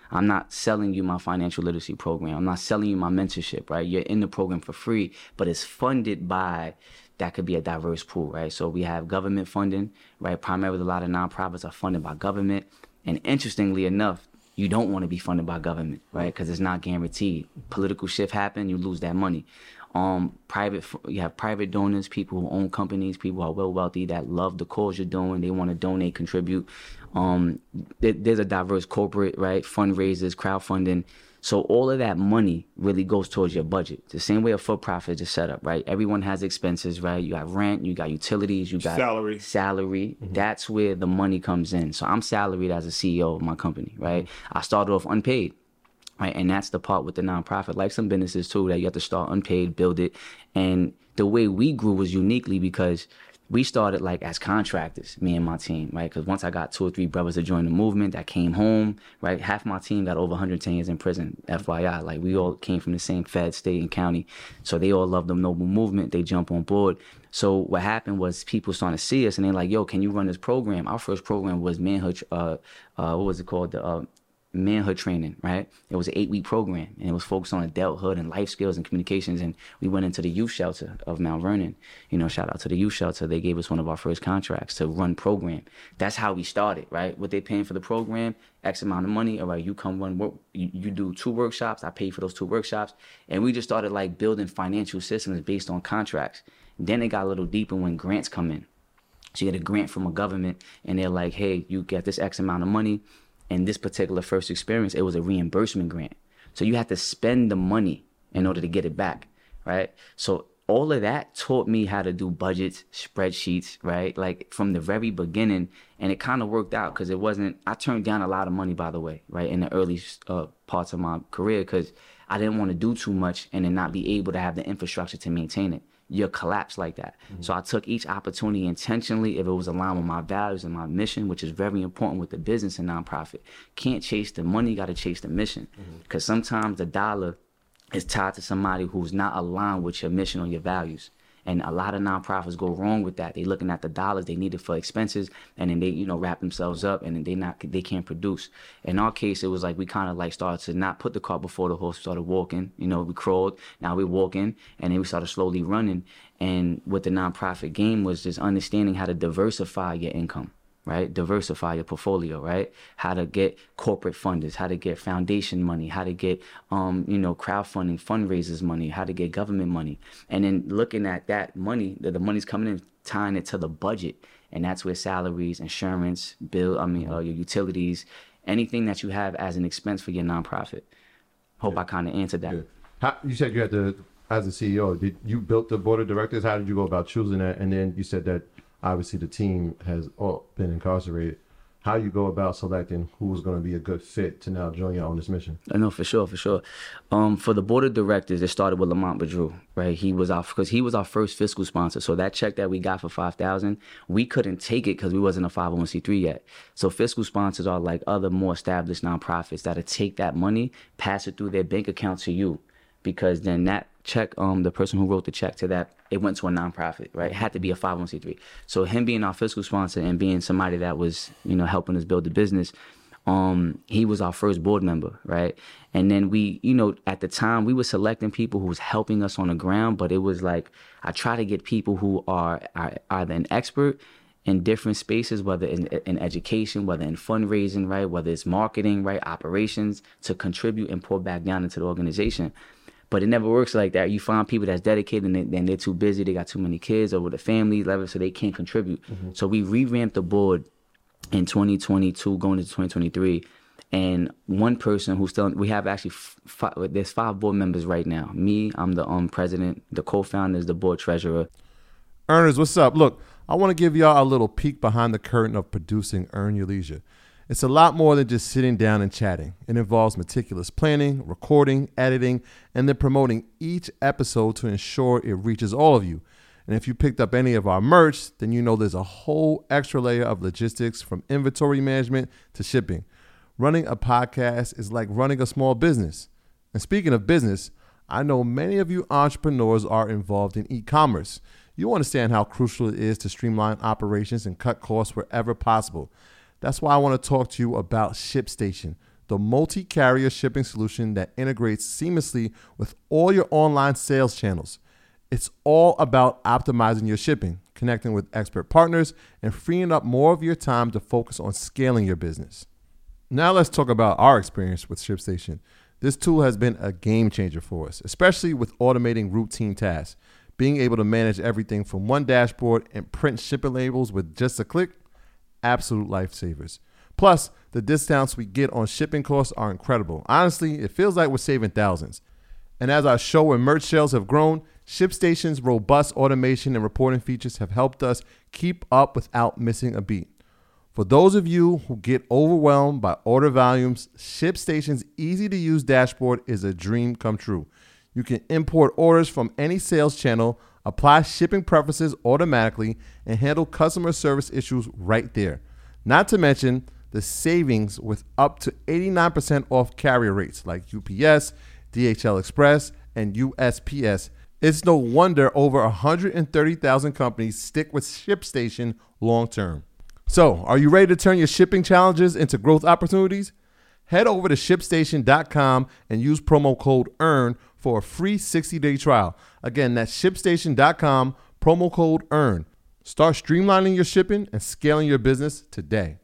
I'm not selling you my financial literacy program. I'm not selling you my mentorship, right? You're in the program for free, but it's funded by, that could be a diverse pool, right? So we have government funding, right? Primarily a lot of nonprofits are funded by government. And interestingly enough, you don't want to be funded by government, right? Because it's not guaranteed. Political shift happen, you lose that money. Um, private, you have private donors, people who own companies, people who are well wealthy that love the cause you're doing. They want to donate, contribute. Um, there, there's a diverse corporate, right? Fundraisers, crowdfunding. So all of that money really goes towards your budget. The same way a for-profit is set up, right? Everyone has expenses, right? You got rent, you got utilities, you got salary. Salary. Mm-hmm. That's where the money comes in. So I'm salaried as a C E O of my company, right? Mm-hmm. I started off unpaid, right? And that's the part with the nonprofit, like some businesses too, that you have to start unpaid, build it. And the way we grew was uniquely because we started like as contractors, me and my team, right? Because once I got two or three brothers to join the movement that came home, right? Half my team got over one hundred ten years in prison, F Y I. Like we all came from the same Fed, state, and county. So they all love the noble movement. They jump on board. So what happened was people starting to see us and they're like, yo, can you run this program? Our first program was manhood, uh, uh, what was it called? The uh, manhood training, right? It was an eight-week program, and it was focused on adulthood and life skills and communications. And we went into the youth shelter of Mount Vernon. You know, shout out to the youth shelter. They gave us one of our first contracts to run program. That's how we started, right? What they paying for the program, X amount of money. All right, you come run work. You, you do two workshops. I pay for those two workshops, and we just started like building financial systems based on contracts. Then it got a little deeper when grants come in. So you get a grant from a government, and they're like, hey, you get this X amount of money. In this particular first experience, it was a reimbursement grant. So you had to spend the money in order to get it back, right? So all of that taught me how to do budgets, spreadsheets, right? Like from the very beginning, and it kind of worked out because it wasn't, I turned down a lot of money, by the way, right? In the early uh, parts of my career because I didn't want to do too much and then not be able to have the infrastructure to maintain it. You'll collapse like that. Mm-hmm. So I took each opportunity intentionally if it was aligned with my values and my mission, which is very important with the business and nonprofit. Can't chase the money, got to chase the mission. Because mm-hmm. sometimes the dollar is tied to somebody who's not aligned with your mission or your values. And a lot of nonprofits go wrong with that. They looking at the dollars they need it for expenses, and then they, you know, wrap themselves up, and then they not they can't produce. In our case, it was like we kind of like started to not put the cart before the horse. We started walking. You know, we crawled. Now we're walking, and then we started slowly running. And what the nonprofit game was just understanding how to diversify your income. Right? Diversify your portfolio, right? How to get corporate funders, how to get foundation money, how to get, um, you know, crowdfunding, fundraisers money, how to get government money. And then looking at that money, the, the money's coming in, tying it to the budget. And that's where salaries, insurance, bill, I mean, uh, your utilities, anything that you have as an expense for your nonprofit. Hope yeah. I kind of answered that. Yeah. How, you said you had to, as a C E O, did you built the board of directors? How did you go about choosing that? And then you said that obviously the team has all been incarcerated. How you go about selecting who was going to be a good fit to now join you on this mission? I know for sure, for sure. Um, for the board of directors, it started with Lamont Badru, right? He was our because he was our first fiscal sponsor. So that check that we got for five thousand, we couldn't take it because we wasn't a five oh one c three yet. So fiscal sponsors are like other more established nonprofits that'll take that money, pass it through their bank account to you, because then that check, um, the person who wrote the check to that, it went to a nonprofit, right? It had to be a five oh one c three. So him being our fiscal sponsor and being somebody that was, you know, helping us build the business, um, he was our first board member, right? And then we, you know, at the time we were selecting people who was helping us on the ground, but it was like, I try to get people who are, are either an expert in different spaces, whether in, in education, whether in fundraising, right? Whether it's marketing, right? Operations, to contribute and pour back down into the organization. But it never works like that. You find people that's dedicated and, they, and they're too busy. They got too many kids or with a family level, so they can't contribute. Mm-hmm. So we revamped the board in twenty twenty-two, going into twenty twenty-three. And one person who's still, we have actually, five, there's five board members right now. Me, I'm the um, president. The co-founder is the board treasurer. Earners, what's up? Look, I want to give y'all a little peek behind the curtain of producing Earn Your Leisure. It's a lot more than just sitting down and chatting. It involves meticulous planning, recording, editing, and then promoting each episode to ensure it reaches all of you. And if you picked up any of our merch, then you know there's a whole extra layer of logistics, from inventory management to shipping. Running a podcast is like running a small business. And speaking of business, I know many of you entrepreneurs are involved in e-commerce. You understand how crucial it is to streamline operations and cut costs wherever possible. That's why I want to talk to you about ShipStation, the multi-carrier shipping solution that integrates seamlessly with all your online sales channels. It's all about optimizing your shipping, connecting with expert partners, and freeing up more of your time to focus on scaling your business. Now let's talk about our experience with ShipStation. This tool has been a game changer for us, especially with automating routine tasks. Being able to manage everything from one dashboard and print shipping labels with just a click, absolute lifesavers. Plus, the discounts we get on shipping costs are incredible. Honestly, it feels like we're saving thousands. And as our show and merch sales have grown, ShipStation's robust automation and reporting features have helped us keep up without missing a beat. For those of you who get overwhelmed by order volumes, ShipStation's easy-to-use dashboard is a dream come true. You can import orders from any sales channel, apply shipping preferences automatically, and handle customer service issues right there. Not to mention the savings with up to eighty-nine percent off carrier rates like U P S, D H L Express, and U S P S. It's no wonder over one hundred thirty thousand companies stick with ShipStation long term. So, are you ready to turn your shipping challenges into growth opportunities? Head over to ship station dot com and use promo code EARN for a free sixty-day trial. Again, that's ship station dot com, promo code EARN. Start streamlining your shipping and scaling your business today.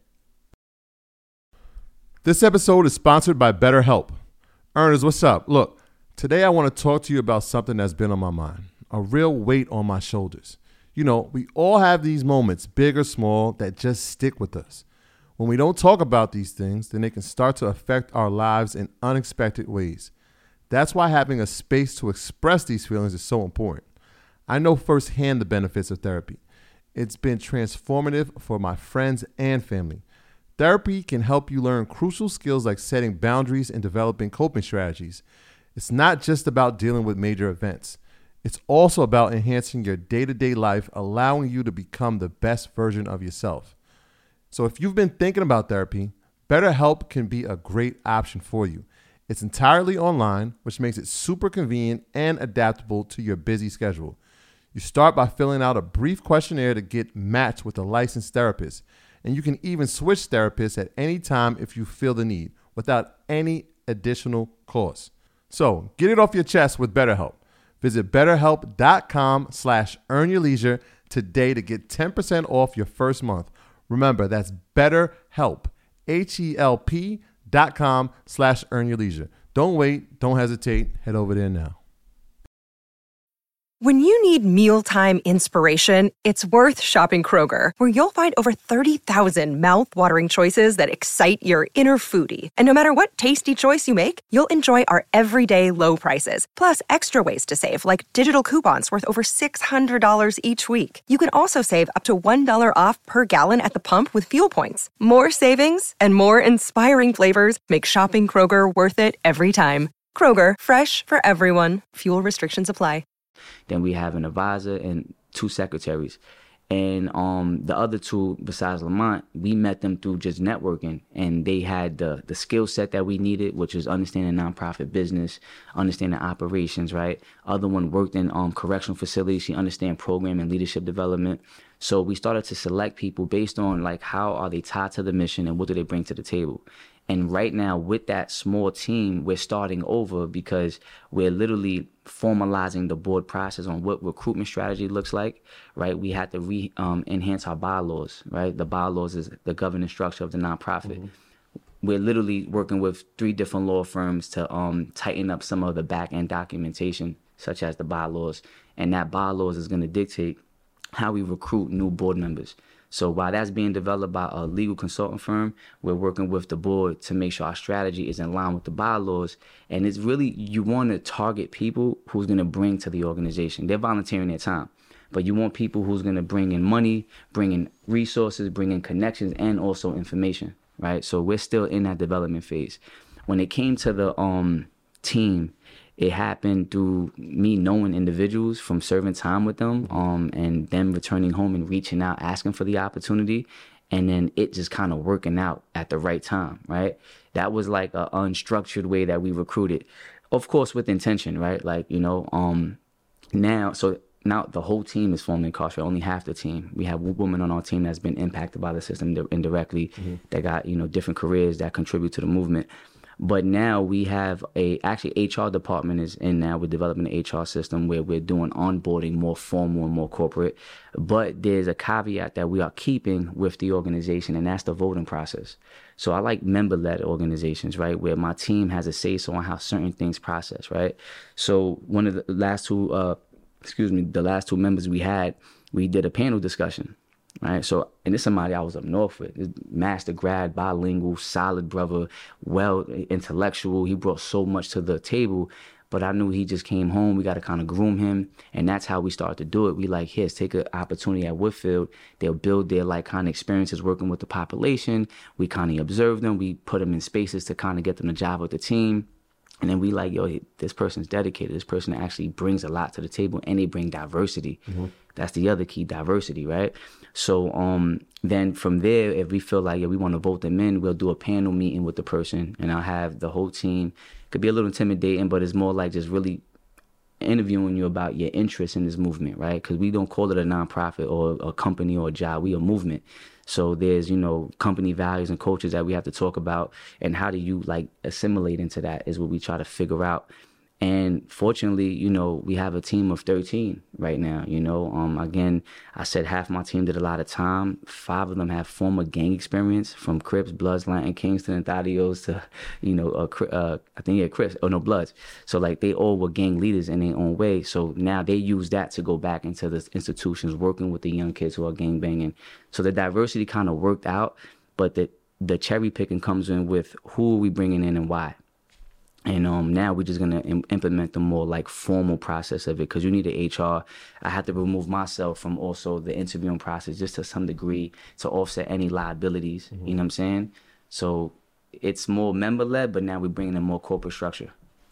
This episode is sponsored by BetterHelp. Earners, what's up? Look, today I want to talk to you about something that's been on my mind, a real weight on my shoulders. You know, we all have these moments, big or small, that just stick with us. When we don't talk about these things, then they can start to affect our lives in unexpected ways. That's why having a space to express these feelings is so important. I know firsthand the benefits of therapy. It's been transformative for my friends and family. Therapy can help you learn crucial skills like setting boundaries and developing coping strategies. It's not just about dealing with major events. It's also about enhancing your day-to-day life, allowing you to become the best version of yourself. So if you've been thinking about therapy, BetterHelp can be a great option for you. It's entirely online, which makes it super convenient and adaptable to your busy schedule. You start by filling out a brief questionnaire to get matched with a licensed therapist. And you can even switch therapists at any time if you feel the need, without any additional cost. So get it off your chest with BetterHelp. Visit betterhelp.com slash earnyourleisure today to get ten percent off your first month. Remember, that's BetterHelp, H-E-L-P dot com slash earnyourleisure. Don't wait. Don't hesitate. Head over there now. When you need mealtime inspiration, it's worth shopping Kroger, where you'll find over thirty thousand mouth-watering choices that excite your inner foodie. And no matter what tasty choice you make, you'll enjoy our everyday low prices, plus extra ways to save, like digital coupons worth over six hundred dollars each week. You can also save up to one dollar off per gallon at the pump with fuel points. More savings and more inspiring flavors make shopping Kroger worth it every time. Kroger, fresh for everyone. Fuel restrictions apply. Then we have an advisor and two secretaries. And um, the other two, besides Lamont, we met them through just networking. And they had the the skill set that we needed, which is understanding nonprofit business, understanding operations, right? Other one worked in um, correctional facilities. She understands program and leadership development. So we started to select people based on, like, how are they tied to the mission and what do they bring to the table? And right now, with that small team, we're starting over because we're literally formalizing the board process on what recruitment strategy looks like, right? We had to re um, enhance our bylaws, right? The bylaws is the governance structure of the nonprofit. Mm-hmm. We're literally working with three different law firms to um, tighten up some of the back-end documentation, such as the bylaws. And that bylaws is going to dictate how we recruit new board members. So while that's being developed by a legal consulting firm, we're working with the board to make sure our strategy is in line with the bylaws. And it's really, you want to target people who's going to bring to the organization. They're volunteering their time, but you want people who's going to bring in money, bring in resources, bring in connections, and also information, right? So we're still in that development phase. When it came to the um, team, it happened through me knowing individuals from serving time with them, um, and them returning home and reaching out, asking for the opportunity, and then it just kind of working out at the right time, right? That was like an unstructured way that we recruited, of course, with intention, right? Like, you know, um, now, so now the whole team is formerly incarcerated, only half the team. We have women on our team that's been impacted by the system indirectly, mm-hmm. that got, you know, different careers that contribute to the movement. But now we have a, actually H R department is in now. We're developing an H R system where we're doing onboarding more formal and more corporate. But there's a caveat that we are keeping with the organization, and that's the voting process. So I like member-led organizations, right, where my team has a say-so on how certain things process, right? So one of the last two, uh, excuse me, the last two members we had, we did a panel discussion. Right. So, and this is somebody I was up north with, master grad, bilingual, solid brother, well intellectual. He brought so much to the table, but I knew he just came home. We got to kind of groom him. And that's how we started to do it. We like, here's take an opportunity at Woodfield. They'll build their like kind of experiences working with the population. We kind of observe them. We put them in spaces to kind of get them a job with the team. And then we like, yo, this person's dedicated. This person actually brings a lot to the table, and they bring diversity. Mm-hmm. That's the other key, diversity, right? So um, then from there, if we feel like, yeah, we want to vote them in, we'll do a panel meeting with the person, and I'll have the whole team. It could be a little intimidating, but it's more like just really interviewing you about your interest in this movement, right? Because we don't call it a nonprofit or a company or a job. We a movement. So there's, you know, company values and cultures that we have to talk about, and how do you like assimilate into that is what we try to figure out. And fortunately, you know, we have a team of thirteen right now, you know. Um, again, I said half my team did a lot of time. Five of them have former gang experience, from Crips, Bloods, Latin, Kingston, and Thaddeus to, you know, uh, uh, I think, yeah, Crips, oh no, Bloods. So like they all were gang leaders in their own way. So now they use that to go back into the institutions, working with the young kids who are gang banging. So the diversity kind of worked out, but the, the cherry picking comes in with who are we bringing in and why. And um, now we're just going to im- implement the more like formal process of it, because you need an H R. I had to remove myself from also the interviewing process just to some degree to offset any liabilities. Mm-hmm. You know what I'm saying? So it's more member-led, but now we're bringing in more corporate structure.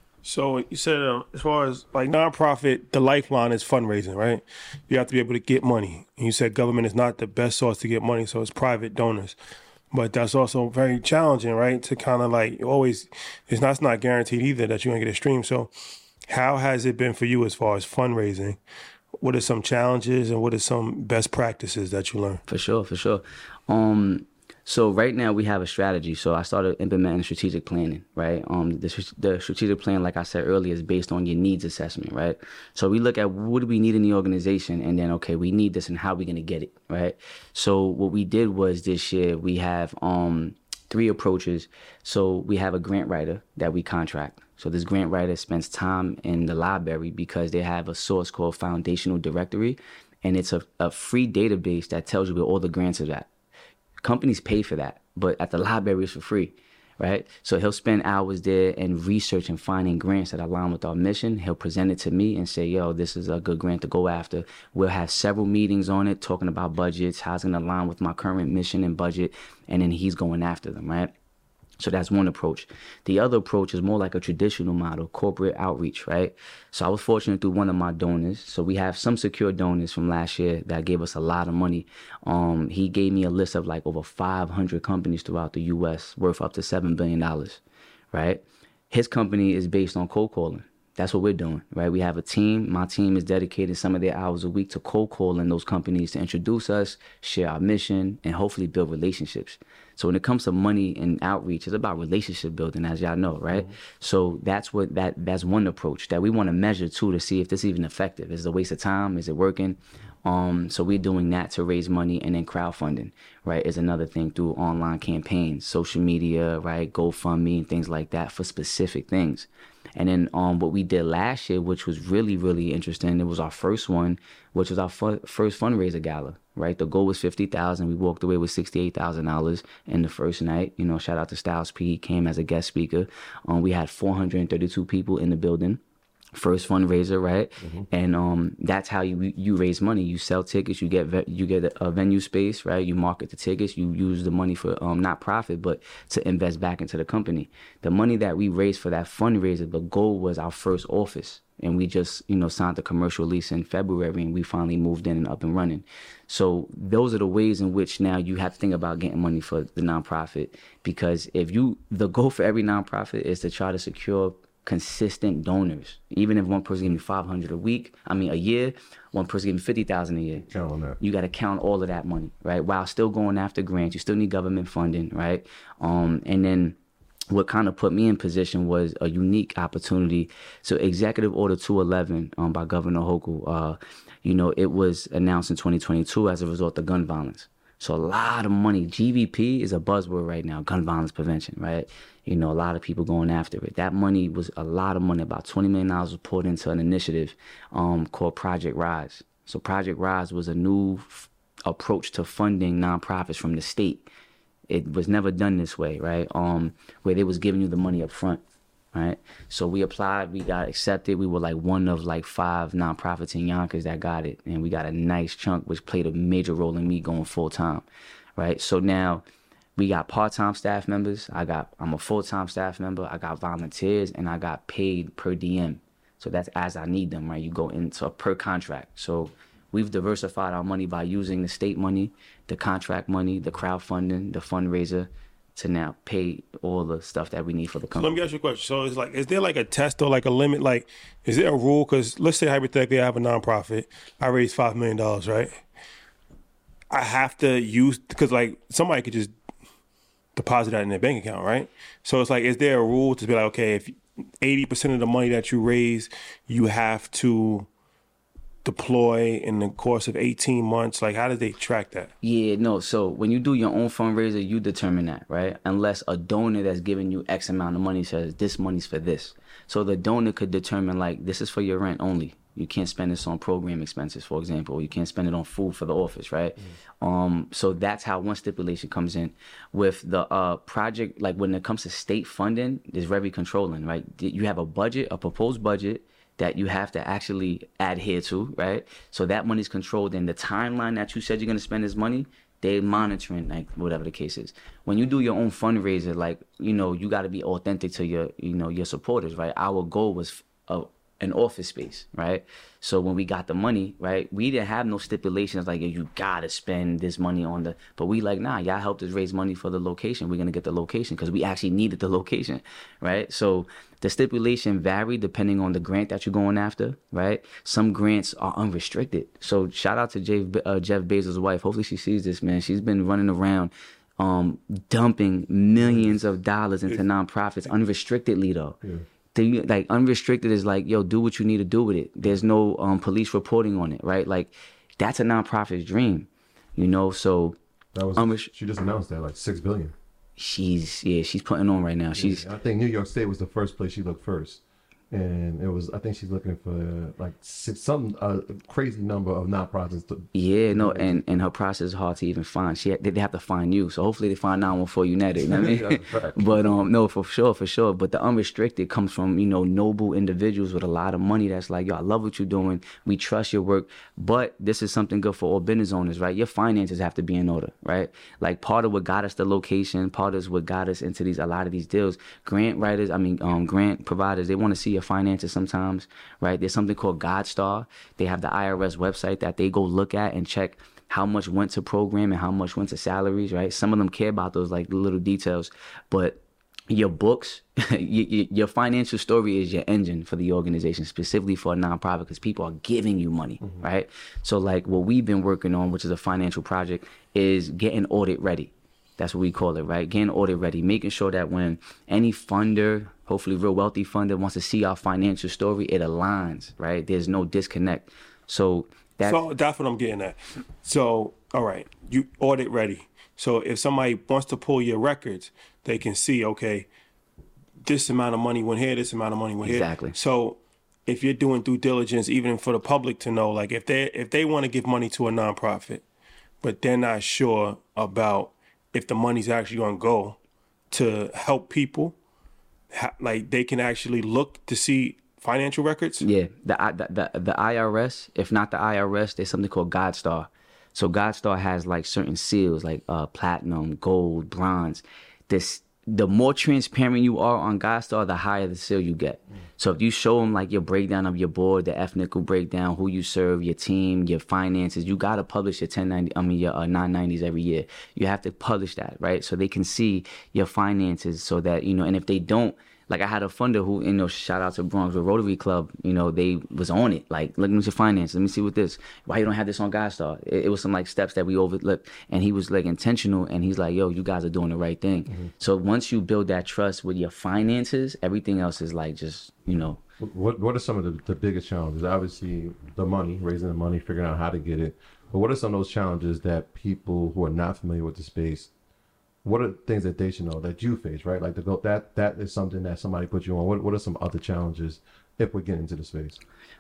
So you said uh, as far as like nonprofit, the lifeline is fundraising, right? You have to be able to get money. And you said government is not the best source to get money, so it's private donors. But that's also very challenging, right? To kind of like always, it's not, it's not guaranteed either that you're going to get a stream. So how has it been for you as far as fundraising? What are some challenges and what are some best practices that you learned? For sure, for sure. Um, so right now we have a strategy. So I started implementing strategic planning, right? Um, the, the strategic plan, like I said earlier, is based on your needs assessment, right? So we look at what do we need in the organization, and then, okay, we need this and how are we going to get it, right? So what we did was this year we have um, three approaches. So we have a grant writer that we contract. So this grant writer spends time in the library because they have a source called Foundational Directory, and it's a, a free database that tells you where all the grants are at. Companies pay for that, but at the library it's for free, right? So he'll spend hours there and research and finding grants that align with our mission. He'll present it to me and say, yo, this is a good grant to go after. We'll have several meetings on it, talking about budgets, how it's going to align with my current mission and budget, and then he's going after them, right? So that's one approach. The other approach is more like a traditional model, corporate outreach, right? So I was fortunate through one of my donors. So we have some secure donors from last year that gave us a lot of money. Um, he gave me a list of like over five hundred companies throughout the U S worth up to seven billion dollars, right? His company is based on cold calling. That's what we're doing, right? We have a team. My team is dedicated some of their hours a week to cold calling those companies to introduce us, share our mission, and hopefully build relationships. So when it comes to money and outreach, it's about relationship building, as y'all know, right? Mm-hmm. So that's what that that's one approach that we want to measure too, to see if this is even effective. Is it a waste of time? Is it working? Um, so we're doing that to raise money, and then crowdfunding, right, is another thing through online campaigns, social media, right, GoFundMe and things like that for specific things. And then um, what we did last year, which was really, really interesting, it was our first one, which was our fu- first fundraiser gala, right? The goal was fifty thousand dollars. We walked away with sixty-eight thousand dollars in the first night. You know, shout out to Styles P. He came as a guest speaker. Um, we had four hundred thirty-two people in the building. First fundraiser, right? Mm-hmm. And um, that's how you you raise money. You sell tickets, you get ve- you get a, a venue space, right? You market the tickets, you use the money for um, not profit, but to invest back into the company. The money that we raised for that fundraiser, the goal was our first office. And we just, you know, signed the commercial lease in February, and we finally moved in and up and running. So those are the ways in which now you have to think about getting money for the nonprofit. Because if you, the goal for every nonprofit is to try to secure consistent donors. Even if one person gives me five hundred a week, I mean a year, one person gives me fifty thousand a year. Count on that. You got to count all of that money, right? While still going after grants, you still need government funding, right? Um, and then what kind of put me in position was a unique opportunity. So Executive Order two eleven um, by Governor Hochul, uh, you know, it was announced in twenty twenty-two as a result of gun violence. So a lot of money. G V P is a buzzword right now, gun violence prevention, right? You know, a lot of people going after it. That money was a lot of money. About twenty million dollars was poured into an initiative um, called Project Rise. So Project Rise was a new f- approach to funding nonprofits from the state. It was never done this way, right? Um, where they was giving you the money up front, right? So we applied, we got accepted. We were like one of like five nonprofits in Yonkers that got it. And we got a nice chunk, which played a major role in me going full time, right? So now we got part-time staff members. I got, I'm a full-time staff member. I got volunteers and I got paid per diem. So that's as I need them, right? You go into a per contract. So we've diversified our money by using the state money, the contract money, the crowdfunding, the fundraiser to now pay all the stuff that we need for the company. So let me ask you a question. So it's like, is there like a test or like a limit? Like, is there a rule? Because let's say hypothetically I have a nonprofit. I raise five million dollars, right? I have to use, because like somebody could just deposit that in their bank account, right? So it's like, is there a rule to be like, okay, if eighty percent of the money that you raise, you have to deploy in the course of eighteen months? Like, how do they track that? Yeah, no. So when you do your own fundraiser, you determine that, right? Unless a donor that's giving you X amount of money says this money's for this. So the donor could determine, like, this is for your rent only. You can't spend this on program expenses, for example. You can't spend it on food for the office, right? Mm. Um, so that's how one stipulation comes in. With the uh, project, like when it comes to state funding, it's very controlling, right? You have a budget, a proposed budget that you have to actually adhere to, right? So that money's controlled, and the timeline that you said you're going to spend this money, they're monitoring, like, whatever the case is. When you do your own fundraiser, like, you know, you got to be authentic to your, you know, your supporters, right? Our goal was uh, an office space, right? So when we got the money, right, we didn't have no stipulations like, you got to spend this money on the, but we like, nah, y'all helped us raise money for the location. We're going to get the location because we actually needed the location, right? So the stipulation varied depending on the grant that you're going after, right? Some grants are unrestricted. So shout out to Jeff, uh, Jeff Bezos' wife. Hopefully she sees this, man. She's been running around um, dumping millions of dollars into nonprofits unrestrictedly, though. Yeah. The, like, unrestricted is like, yo, do what you need to do with it. There's no um, police reporting on it, right? Like, that's a nonprofit's dream, you know? So that was unrest- she just announced that, like six billion. She's yeah, she's putting on right now. Yeah, she's. I think New York State was the first place she looked first, and it was. I think she's looking for like six, some uh, crazy number of nonprofits. To, yeah, no, and, and her process is hard to even find. She they, they have to find you, so hopefully they find nine one four United. You know what I mean? Right. But um, no, for sure, for sure. But the unrestricted comes from, you know, noble individuals with a lot of money. That's like, yo, I love what you're doing. We trust your work. But this is something good for all business owners, right? Your finances have to be in order, right? Like, part of what got us the location, part of what got us into these a lot of these deals. Grant writers, I mean, um, grant providers, they want to see your finances sometimes, right? There's something called GodStar. They have the I R S website that they go look at and check how much went to program and how much went to salaries, right? Some of them care about those, like, little details, but your books, your financial story is your engine for the organization, specifically for a nonprofit, because people are giving you money, mm-hmm. right? So, like, what we've been working on, which is a financial project, is getting audit ready. That's what we call it, right? Getting audit ready, making sure that when any funder, hopefully real wealthy funder, wants to see our financial story, it aligns, right? There's no disconnect. So that's, so that's what I'm getting at. So, all right, you audit ready. So if somebody wants to pull your records, they can see, okay, this amount of money went here, this amount of money went here. Exactly. So if you're doing due diligence, even for the public to know, like, if they if they want to give money to a nonprofit, but they're not sure about if the money's actually going to go to help people, ha- like, they can actually look to see financial records? Yeah, the, the the the I R S, if not the I R S, there's something called GodStar. So GodStar has, like, certain seals, like uh, platinum, gold, bronze. This the more transparent you are on GodStar, the higher the seal you get. Mm. So if you show them, like, your breakdown of your board, the ethnical breakdown, who you serve, your team, your finances, you got to publish your ten ninety, I mean, your uh, nine nineties every year. You have to publish that, right? So they can see your finances, so that, you know, and if they don't, Like I had a funder who, you know, shout out to Bronxville Rotary Club, you know, they was on it. Like, look at your finance. Let me see what this, why you don't have this on GuyStar? It, it was some like steps that we overlooked. And he was like intentional, and he's like, yo, you guys are doing the right thing. Mm-hmm. So once you build that trust with your finances, everything else is like just, you know. What What are some of the, the biggest challenges? Obviously, the money, raising the money, figuring out how to get it. But what are some of those challenges that people who are not familiar with the space, what are things that they should know that you face, right? Like the go that that is something that somebody put you on. What What are some other challenges if we get into the space?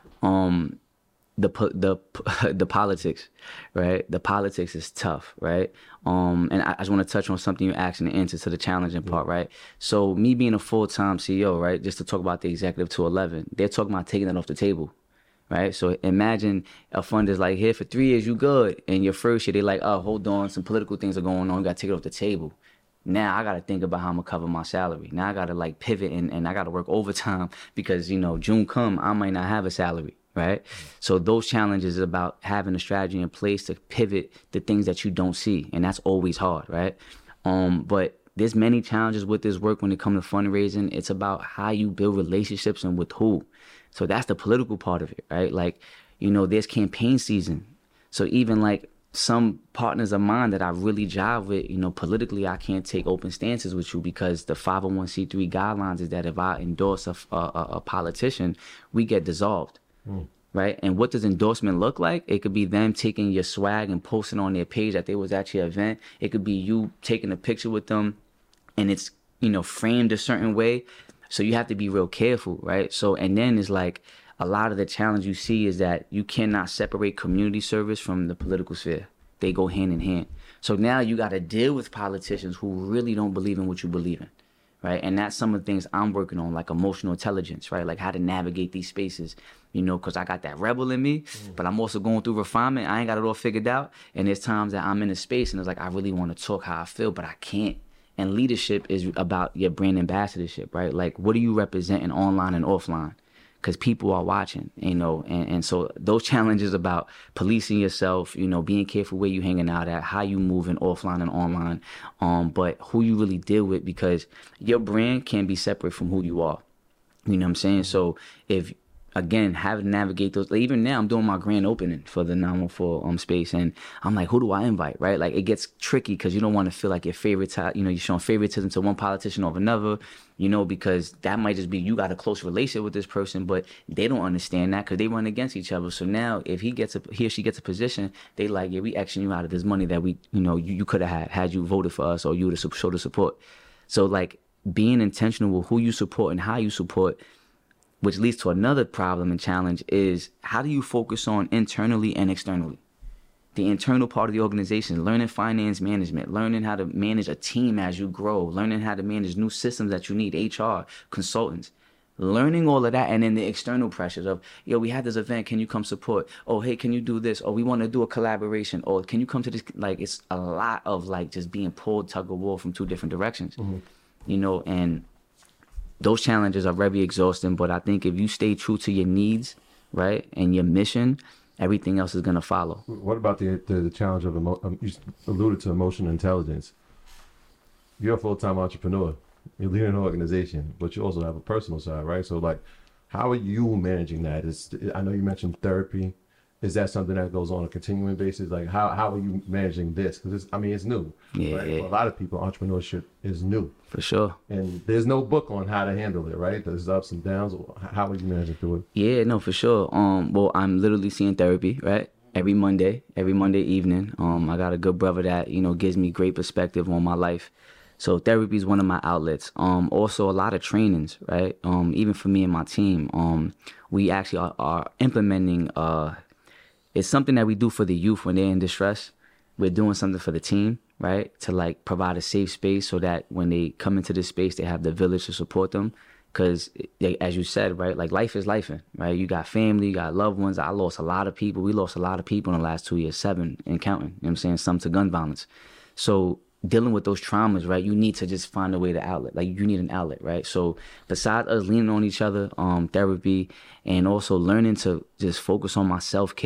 Um, the the the politics, right? The politics is tough, right? Um, and I, I just want to touch on something you asked in the answer to the challenging part, right? So me being a full time C E O, right? Just to talk about the executive to eleven, they're talking about taking it off the table. Right. So imagine a fund is like, here for three years, you good. And your first year, they like, oh, hold on. Some political things are going on. You got to take it off the table. Now I got to think about how I'm going to cover my salary. Now I got to like pivot and, and I got to work overtime because, you know, June come, I might not have a salary. Right. So those challenges is about having a strategy in place to pivot the things that you don't see. And that's always hard. Right. Um, but there's many challenges with this work when it comes to fundraising. It's about how you build relationships and with who. So that's the political part of it, right? Like, you know, there's campaign season. So even like some partners of mine that I really jive with, you know, politically, I can't take open stances with you because the five oh one c three guidelines is that if I endorse a, a, a politician, we get dissolved, mm. right? And what does endorsement look like? It could be them taking your swag and posting on their page that they was at your event. It could be you taking a picture with them and it's, you know, framed a certain way. So you have to be real careful, right? So, and then it's like a lot of the challenge you see is that you cannot separate community service from the political sphere. They go hand in hand. So now you got to deal with politicians who really don't believe in what you believe in, right? And that's some of the things I'm working on, like emotional intelligence, right? Like how to navigate these spaces, you know, because I got that rebel in me, mm. but I'm also going through refinement. I ain't got it all figured out. And there's times that I'm in a space and it's like, I really want to talk how I feel, but I can't. And leadership is about your brand ambassadorship, right? Like, what are you representing online and offline? Because people are watching, you know, and, and so those challenges about policing yourself, you know, being careful where you hanging out at, how you moving offline and online, um, but who you really deal with, because your brand can be separate from who you are. You know what I'm saying? So if, again, having to navigate those, like even now I'm doing my grand opening for the nine one four um space, and I'm like, who do I invite, right? Like it gets tricky because you don't want to feel like you're favorite, you know, you're showing favoritism to one politician over another, you know, because that might just be you got a close relationship with this person, but they don't understand that because they run against each other. So now if he gets a, he or she gets a position, they like, yeah, we action you out of this money that we, you know, you, you could have had had you voted for us or you would have showed the support. So like being intentional with who you support and how you support, which leads to another problem and challenge, is how do you focus on internally and externally? The internal part of the organization, learning finance management, learning how to manage a team as you grow, learning how to manage new systems that you need, H R, consultants, learning all of that. And then the external pressures of, yo, we had this event, can you come support? Oh, hey, can you do this? Or we want to do a collaboration. Or can you come to this? Like, it's a lot of like just being pulled tug of war from two different directions, mm-hmm. you know, and those challenges are very exhausting, but I think if you stay true to your needs, right, and your mission, everything else is going to follow. What about the, the the challenge of emo- um, you alluded to emotional intelligence? You're a full-time entrepreneur. You're leading an organization, but you also have a personal side, right? So, like, how are you managing that? Is I know you mentioned therapy. Is that something that goes on a continuing basis? Like, how how are you managing this? Because I mean, it's new. Yeah, right? yeah. For a lot of people, entrepreneurship is new. For sure. And there's no book on how to handle it, right? There's ups and downs. How are you managing through it? Yeah, no, for sure. Um, well, I'm literally seeing therapy, right? Every Monday, every Monday evening. Um, I got a good brother that, you know, gives me great perspective on my life. So therapy is one of my outlets. Um, also a lot of trainings, right? Um, even for me and my team, um, we actually are, are implementing, uh, it's something that we do for the youth when they're in distress. We're doing something for the team, right? To like provide a safe space so that when they come into this space, they have the village to support them. Because as you said, right, like life is life, right? You got family, you got loved ones. I lost a lot of people. We lost a lot of people in the last two years, seven and counting, you know what I'm saying? Some to gun violence. So dealing with those traumas, right, you need to just find a way to outlet. Like you need an outlet, right? So besides us leaning on each other, um, therapy, and also learning to just focus on my self-care.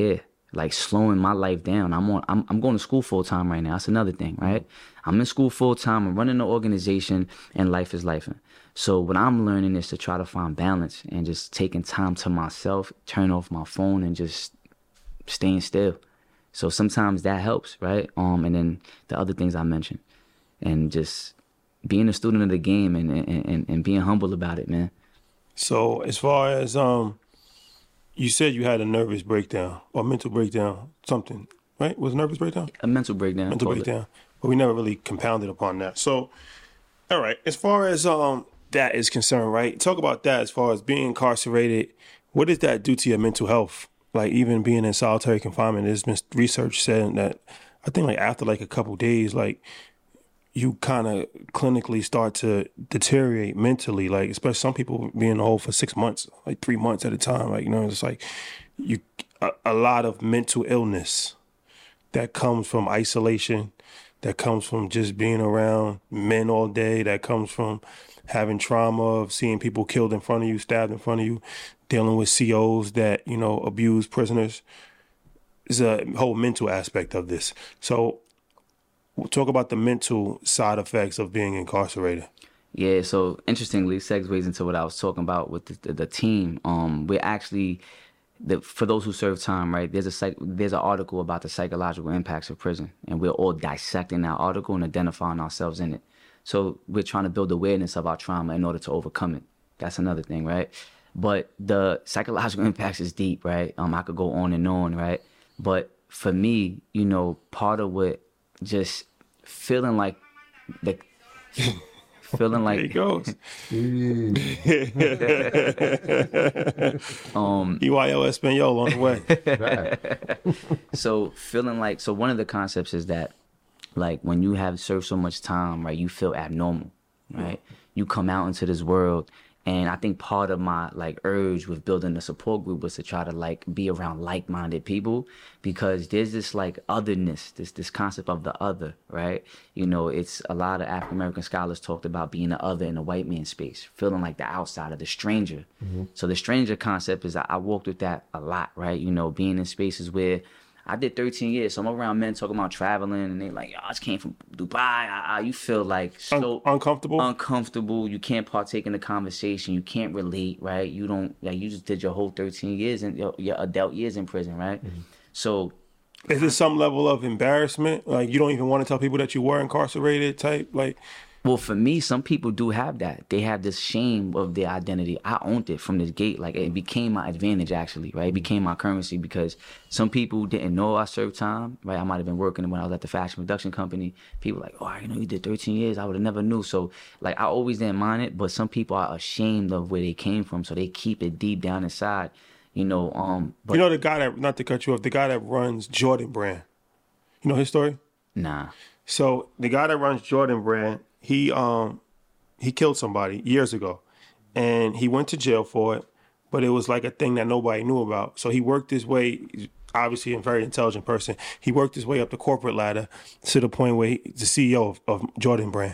like slowing my life down. I'm on. I'm, I'm going to school full time right now. That's another thing, right? I'm in school full time. I'm running an organization, and life is life. So what I'm learning is to try to find balance and just taking time to myself, turn off my phone, and just staying still. So sometimes that helps, right? Um, and then the other things I mentioned, and just being a student of the game and and, and, and being humble about it, man. So as far as um, you said you had a nervous breakdown or mental breakdown, something, right? Was it a nervous breakdown? A mental breakdown. Mental breakdown. It. But we never really compounded upon that. So, all right, as far as um that is concerned, right? Talk about that as far as being incarcerated. What does that do to your mental health? Like even being in solitary confinement, there's been research saying that I think like after like a couple of days, like you kind of clinically start to deteriorate mentally. Like especially some people being in the hole for six months, like three months at a time. Like, you know, it's like you a, a lot of mental illness that comes from isolation, that comes from just being around men all day, that comes from having trauma of seeing people killed in front of you, stabbed in front of you, dealing with C Os that, you know, abuse prisoners. There's a whole mental aspect of this. So we'll talk about the mental side effects of being incarcerated. Yeah, so interestingly, segues into what I was talking about with the, the, the team. Um, we're actually, the, for those who serve time, right, there's a psych, there's an article about the psychological impacts of prison, and we're all dissecting that article and identifying ourselves in it. So we're trying to build awareness of our trauma in order to overcome it. That's another thing, right? But the psychological impacts is deep, right? Um, I could go on and on, right? But for me, you know, part of what just feeling like the feeling like there he goes. um, E Y L Espanol on the way. So feeling like so one of the concepts is that like when you have served so much time, right, you feel abnormal, right? Mm. You come out into this world. And I think part of my like urge with building the support group was to try to like be around like-minded people, because there's this like otherness, this this concept of the other, right? You know, it's a lot of African American scholars talked about being the other in the white man space, feeling like the outsider, the stranger. Mm-hmm. So the stranger concept is I walked with that a lot, right? You know, being in spaces where I did thirteen years, so I'm around men talking about traveling, and they like, "Yo, I just came from Dubai." I, I, you feel like so Un- uncomfortable. Uncomfortable. You can't partake in the conversation. You can't relate, right? You don't like. You just did your whole thirteen years and your, your adult years in prison, right? Mm-hmm. So, is there some level of embarrassment? Like you don't even want to tell people that you were incarcerated, type like. Well, for me, some people do have that. They have this shame of their identity. I owned it from the gate. Like, it became my advantage, actually, right? It became my currency because some people didn't know I served time, right? I might have been working when I was at the fashion production company. People like, oh, you know, you did thirteen years. I would have never knew. So, like, I always didn't mind it, but some people are ashamed of where they came from, so they keep it deep down inside, you know. Um, but, you know the guy that, not to cut you off, the guy that runs Jordan Brand. You know his story? Nah. So, the guy that runs Jordan Brand, He um he killed somebody years ago, and he went to jail for it, but it was like a thing that nobody knew about. So he worked his way, obviously a very intelligent person. He worked his way up the corporate ladder to the point where he's the C E O of, of Jordan Brand,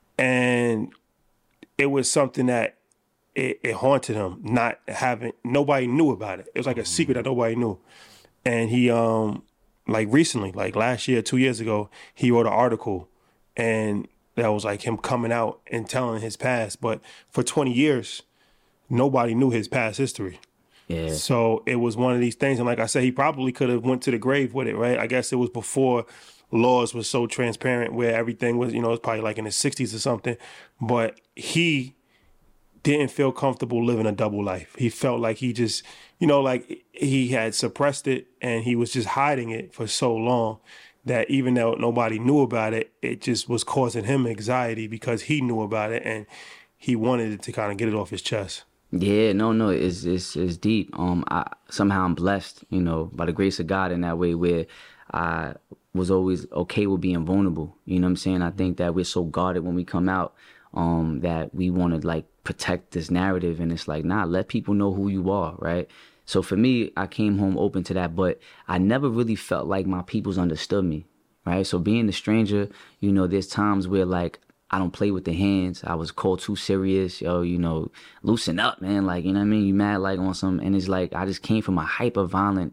and it was something that it, it haunted him. Not having nobody knew about it. It was like a secret that nobody knew, and he um like recently, like last year, two years ago, he wrote an article, and that was like him coming out and telling his past. But for twenty years, nobody knew his past history. Yeah. So it was one of these things. And like I said, he probably could have went to the grave with it, right? I guess it was before laws was so transparent where everything was, you know, it's probably like in the sixties or something. But he didn't feel comfortable living a double life. He felt like he just, you know, like he had suppressed it and he was just hiding it for so long that even though nobody knew about it, it just was causing him anxiety because he knew about it and he wanted to kind of get it off his chest. Yeah, no, no, it's it's it's deep. Um, I somehow I'm blessed, you know, by the grace of God in that way where I was always okay with being vulnerable. You know what I'm saying? I think that we're so guarded when we come out, um, that we want to like protect this narrative, and it's like, nah, let people know who you are, right? So for me, I came home open to that, but I never really felt like my peoples understood me, right? So being a stranger, you know, there's times where like I don't play with the hands. I was called too serious, yo, you know, loosen up, man. Like, you know what I mean? You mad like on some, and it's like I just came from a hyper violent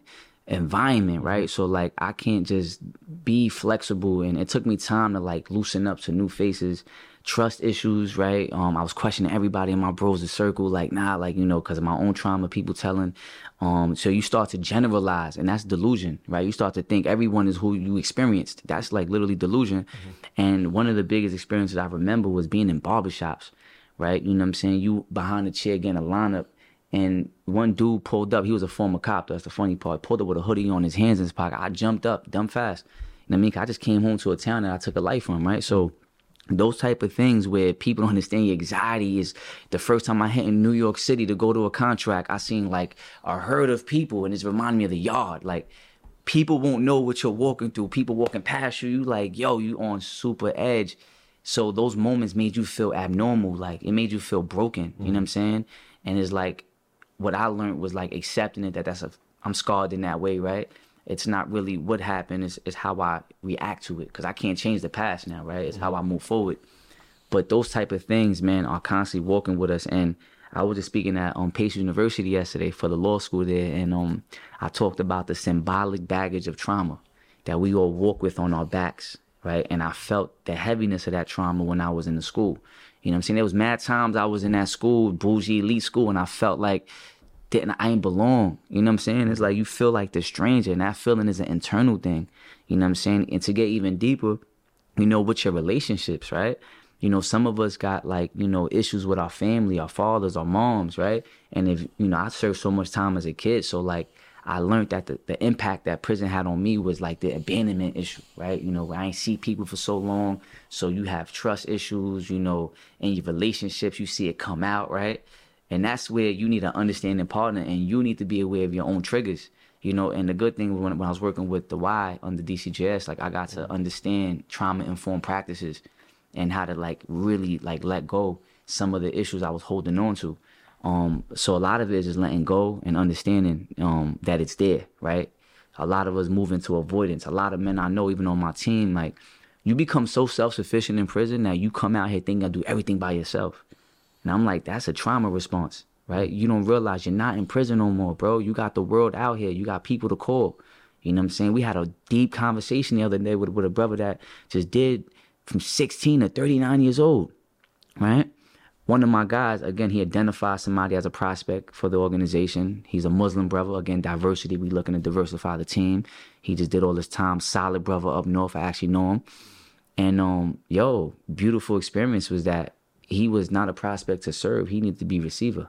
environment, right? So like I can't just be flexible, and it took me time to like loosen up to new faces, trust issues, right? Um, I was questioning everybody in my bros' circle, like nah, like you know, because of my own trauma, people telling. Um, so you start to generalize, and that's delusion, right? You start to think everyone is who you experienced. That's like literally delusion. Mm-hmm. And one of the biggest experiences I remember was being in barbershops, right? You know what I'm saying? You behind the chair getting a lineup. And one dude pulled up. He was a former cop. That's the funny part. Pulled up with a hoodie on, his hands in his pocket. I jumped up, dumb fast. You know what I mean? I just came home to a town that I took a life from, right? So those type of things where people don't understand your anxiety is the first time I hit in New York City to go to a contract, I seen like a herd of people, and it's reminding me of the yard. Like people won't know what you're walking through. People walking past you, you like, yo, you on super edge. So those moments made you feel abnormal. Like it made you feel broken. Mm-hmm. You know what I'm saying? And it's like, what I learned was like accepting it, that that's a, I'm scarred in that way, right? It's not really what happened, it's, it's how I react to it, because I can't change the past now, right? It's how I move forward. But those type of things, man, are constantly walking with us. And I was just speaking at um, Pace University yesterday for the law school there, and um, I talked about the symbolic baggage of trauma that we all walk with on our backs, right? And I felt the heaviness of that trauma when I was in the school. You know what I'm saying? There was mad times I was in that school, bougie elite school, and I felt like didn't I ain't belong. You know what I'm saying? It's like you feel like the stranger, and that feeling is an internal thing. You know what I'm saying? And to get even deeper, you know, with your relationships, right? You know, some of us got like, you know, issues with our family, our fathers, our moms, right? And if, you know, I served so much time as a kid, so like I learned that the, the impact that prison had on me was like the abandonment issue, right? You know, I ain't see people for so long, so you have trust issues, you know, in your relationships, you see it come out, right? And that's where you need an understanding partner, and you need to be aware of your own triggers, you know. And the good thing when, when I was working with the Y under D C J S, like I got to understand trauma-informed practices and how to like really like let go some of the issues I was holding on to. Um, so a lot of it is just letting go and understanding um, that it's there, right? A lot of us move into avoidance. A lot of men I know, even on my team, like you become so self-sufficient in prison that you come out here thinking you do everything by yourself. And I'm like, that's a trauma response, right? You don't realize you're not in prison no more, bro. You got the world out here. You got people to call. You know what I'm saying? We had a deep conversation the other day with, with a brother that just did from sixteen to thirty-nine years old, right? One of my guys, again, he identified somebody as a prospect for the organization. He's a Muslim brother. Again, diversity. We looking to diversify the team. He just did all this time. Solid brother up north. I actually know him. And, um, yo, beautiful experience was that he was not a prospect to serve. He needed to be a receiver.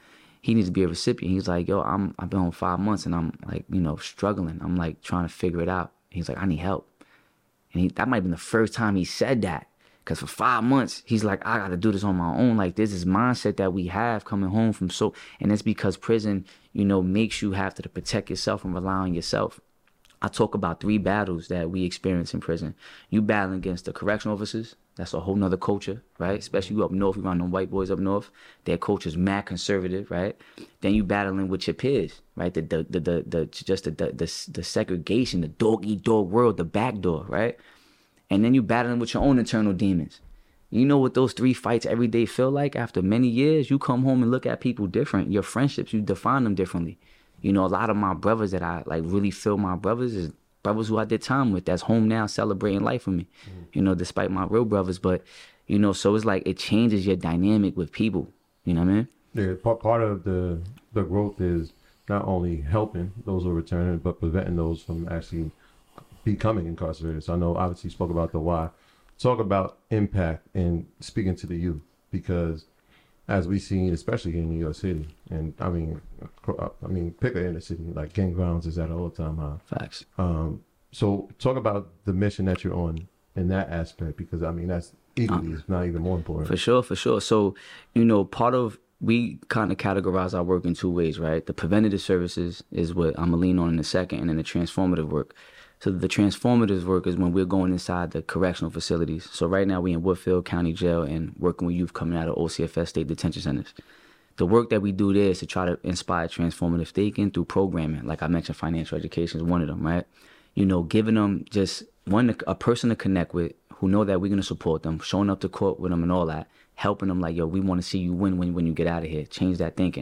He needs to be a recipient. He's like, yo, I'm, I've been home five months and I'm like, you know, struggling. I'm like trying to figure it out. He's like, I need help. And he, that might have been the first time he said that. Because for five months, he's like, I got to do this on my own. Like, there's this mindset that we have coming home from so, and it's because prison, you know, makes you have to protect yourself and rely on yourself. I talk about three battles that we experience in prison. You battling against the correctional officers. That's a whole nother culture, right? Especially you up north, you around them white boys up north. Their culture's mad conservative, right? Then you battling with your peers, right? The the the the, the just the, the the the segregation, the dog eat dog world, the back door, right? And then you battling with your own internal demons. You know what those three fights every day feel like? After many years, you come home and look at people different. Your friendships, you define them differently. You know, a lot of my brothers that I like really feel my brothers is brothers who I did time with that's home now celebrating life with me, mm. you know, despite my real brothers. But, you know, so it's like it changes your dynamic with people. You know what I mean? Yeah, part, part of the, the growth is not only helping those who are returning, but preventing those from actually becoming incarcerated. So I know obviously you spoke about the why. Talk about impact and speaking to the youth, because as we see, especially in New York City, and I mean, I mean, pick an inner city, like gang violence is at an all-time high. Facts. Um, so talk about the mission that you're on in that aspect, because I mean, that's equally, uh, if not even more important. For sure, for sure. So, you know, part of, we kind of categorize our work in two ways, right? The preventative services is what I'm gonna lean on in a second, and then the transformative work. So the transformative work is when we're going inside the correctional facilities. So right now we in Woodfield County Jail and working with youth coming out of O C F S state detention centers. The work that we do there is to try to inspire transformative thinking through programming. Like I mentioned, financial education is one of them, right? You know, giving them just one, a person to connect with who know that we're going to support them, showing up to court with them and all that, helping them like, yo, we want to see you win when, when you get out of here. Change that thinking.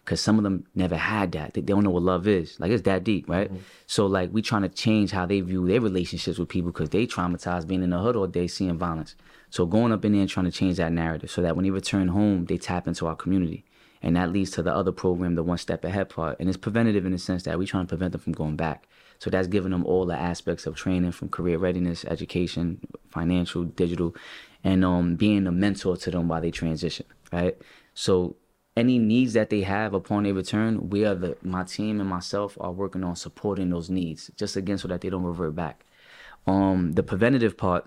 because some of them never had that. They, they don't know what love is. Like, it's that deep, right? Mm-hmm. So, like, we trying to change how they view their relationships with people because they traumatized being in the hood all day, seeing violence. So going up in there and trying to change that narrative so that when they return home, they tap into our community. And that leads to the other program, the One Step Ahead part. And it's preventative in the sense that we trying to prevent them from going back. So that's giving them all the aspects of training from career readiness, education, financial, digital, and um, being a mentor to them while they transition, right? So any needs that they have upon their return, we are the, my team and myself are working on supporting those needs, just again so that they don't revert back. Um, the preventative part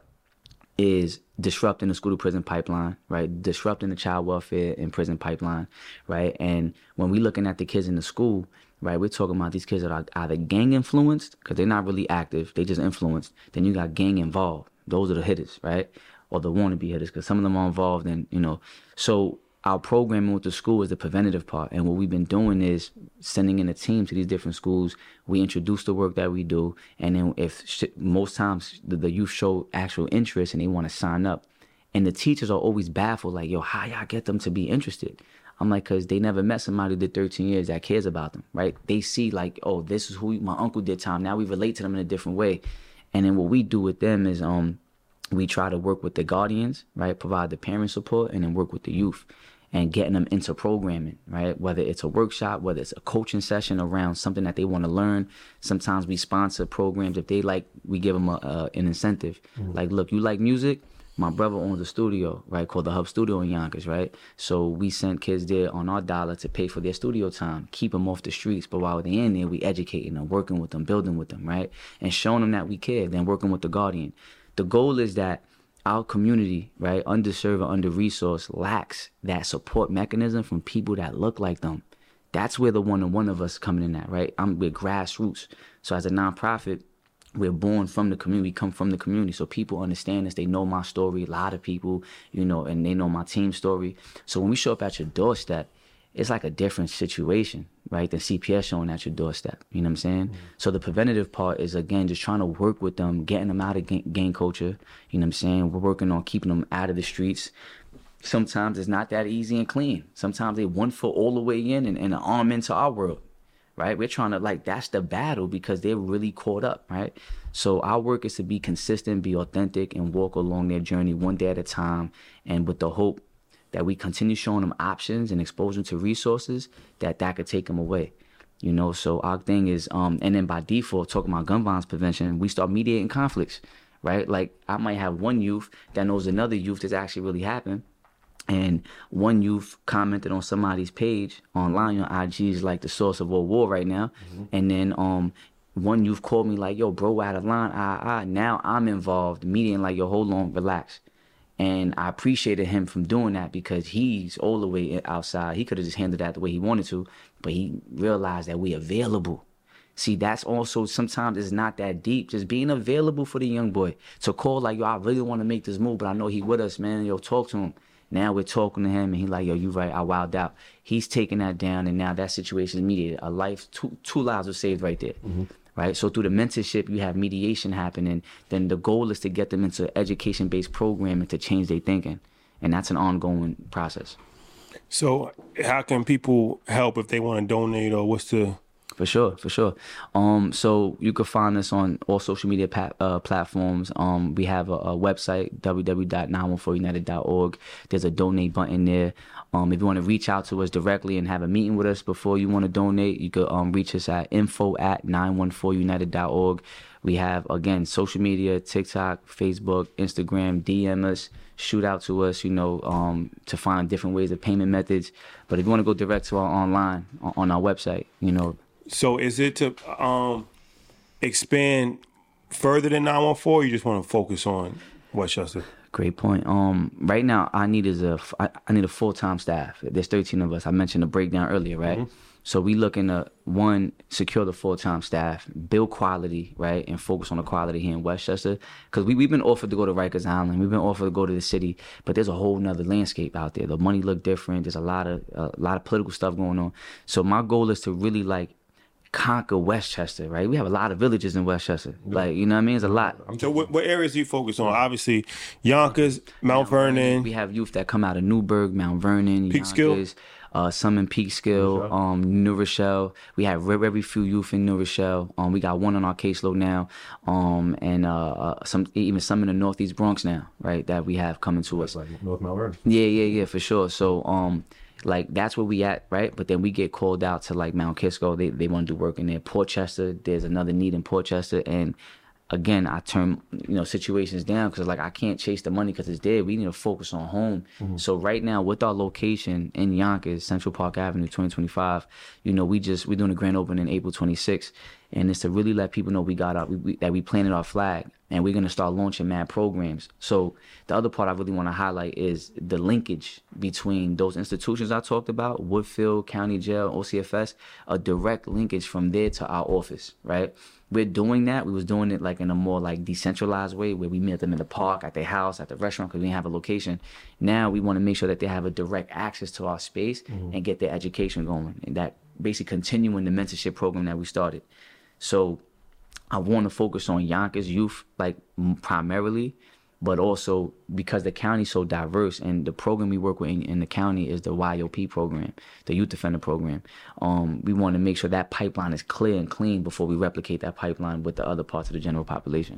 is disrupting the school to prison pipeline, right? Disrupting the child welfare and prison pipeline, right? And when we're looking at the kids in the school, right, we're talking about these kids that are either gang influenced, because they're not really active, they just influenced. Then you got gang involved. Those are the hitters, right? Or the wannabe hitters, because some of them are involved in, you know. So our programming with the school is the preventative part. And what we've been doing is sending in a team to these different schools. We introduce the work that we do. And then if sh- most times the, the youth show actual interest and they want to sign up. And the teachers are always baffled, like, yo, how y'all get them to be interested? I'm like, because they never met somebody who did thirteen years that cares about them, right? They see like, oh, this is who my uncle did time. Now we relate to them in a different way. And then what we do with them is um, we try to work with the guardians, right? Provide the parent support and then work with the youth. And getting them into programming, right? Whether it's a workshop, whether it's a coaching session around something that they want to learn. Sometimes we sponsor programs. If they like, we give them a, uh, an incentive. Mm-hmm. Like, look, you like music? My brother owns a studio, right, called the Hub Studio in Yonkers, right? So we send kids there on our dollar to pay for their studio time, keep them off the streets. But while they're in there, we educating them, working with them, building with them, right? And showing them that we care, then working with the guardian. The goal is that our community, right, underserved or under-resourced, lacks that support mechanism from people that look like them. That's where the one-on-one of us coming in at, right? I'm with grassroots. So as a nonprofit, we're born from the community. We come from the community. So people understand this. They know my story. A lot of people, you know, and they know my team's story. So when we show up at your doorstep, it's like a different situation, right, than C P S showing at your doorstep. You know what I'm saying? Mm-hmm. So the preventative part is, again, just trying to work with them, getting them out of gang, gang culture. You know what I'm saying? We're working on keeping them out of the streets. Sometimes it's not that easy and clean. Sometimes they one foot all the way in and, and an arm into our world, right? We're trying to, like, that's the battle because they're really caught up, right? So our work is to be consistent, be authentic, and walk along their journey one day at a time, and with the hope that we continue showing them options and expose them to resources that that could take them away, you know. So our thing is, um, and then by default, talking about gun violence prevention, we start mediating conflicts, right? Like, I might have one youth that knows another youth that's actually really happened, and one youth commented on somebody's page online on I G is like the source of all war right now, mm-hmm. and then um, one youth called me like, yo, bro, out of line, ah, ah. Now I'm involved, mediating like, yo, hold on, relax. And I appreciated him from doing that because he's all the way outside. He could have just handled that the way he wanted to, but he realized that we available. See, that's also sometimes it's not that deep. Just being available for the young boy to call like, yo, I really want to make this move, but I know he with us, man. Yo, talk to him. Now we're talking to him and he like, yo, you right, I wilded out. He's taking that down and now that situation is mediated. A life, two, two lives were saved right there. Mm-hmm. Right, so through the mentorship, you have mediation happening. Then the goal is to get them into education-based programming to change their thinking, and that's an ongoing process. So, how can people help if they want to donate, or what's the? For sure, for sure. Um, so you can find us on all social media pa- uh, platforms. Um, we have a, a website, w w w dot nine one four united dot org. There's a donate button there. Um, if you want to reach out to us directly and have a meeting with us before you want to donate, you could um, reach us at info at nine one four united dot org. We have, again, social media, TikTok, Facebook, Instagram, D M us, shoot out to us, you know, um, to find different ways of payment methods. But if you want to go direct to our online, on our website, you know. So is it to um, expand further than nine one four, or you just want to focus on Westchester? Great point. Um, right now, I need is a I, I need a full time staff. There's thirteen of us. I mentioned the breakdown earlier, right? Mm-hmm. So we looking to, one, secure the full time staff, build quality, right, and focus on the quality here in Westchester. Because we we've been offered to go to Rikers Island, we've been offered to go to the city, but there's a whole nother landscape out there. The money look different. There's a lot of a lot of political stuff going on. So my goal is to really like conquer Westchester, right? We have a lot of villages in Westchester. Like, you know what I mean? It's a lot. So what, what areas do you focus on? Obviously, Yonkers, Mount, Mount Vernon. Vernon. We have youth that come out of Newburgh, Mount Vernon, Peekskill. Yonkers. uh, some in Peekskill, um, New Rochelle. We have very, very few youth in New Rochelle. Um, we got one on our caseload now, um, and uh, uh, some even some in the Northeast Bronx now, right? That we have coming to us. Like North Mount Vernon. Yeah, yeah, yeah, for sure. So, um, like that's where we at, right? But then we get called out to like Mount Kisco. They they want to do work in there. Portchester, there's another need in Portchester, and again, I turn, you know, situations down because, like, I can't chase the money because it's there. We need to focus on home. Mm-hmm. So right now, with our location in Yonkers, Central Park Avenue, twenty twenty-five, you know, we just, we're doing a grand opening April twenty-sixth. And it's to really let people know we got our, we, we, that we planted our flag. And we're going to start launching mad programs. So the other part I really want to highlight is the linkage between those institutions I talked about, Woodfield, County Jail, O C F S, a direct linkage from there to our office, right? We're doing that. We was doing it like in a more like decentralized way where we met them in the park, at their house, at the restaurant because we didn't have a location. Now we want to make sure that they have a direct access to our space mm-hmm. and get their education going. And that basically continuing the mentorship program that we started. So I want to focus on Yonkers youth like primarily, but also because the county's so diverse and the program we work with in, in the county is the Y O P program, the Youth Defender program. Um, we want to make sure that pipeline is clear and clean before we replicate that pipeline with the other parts of the general population.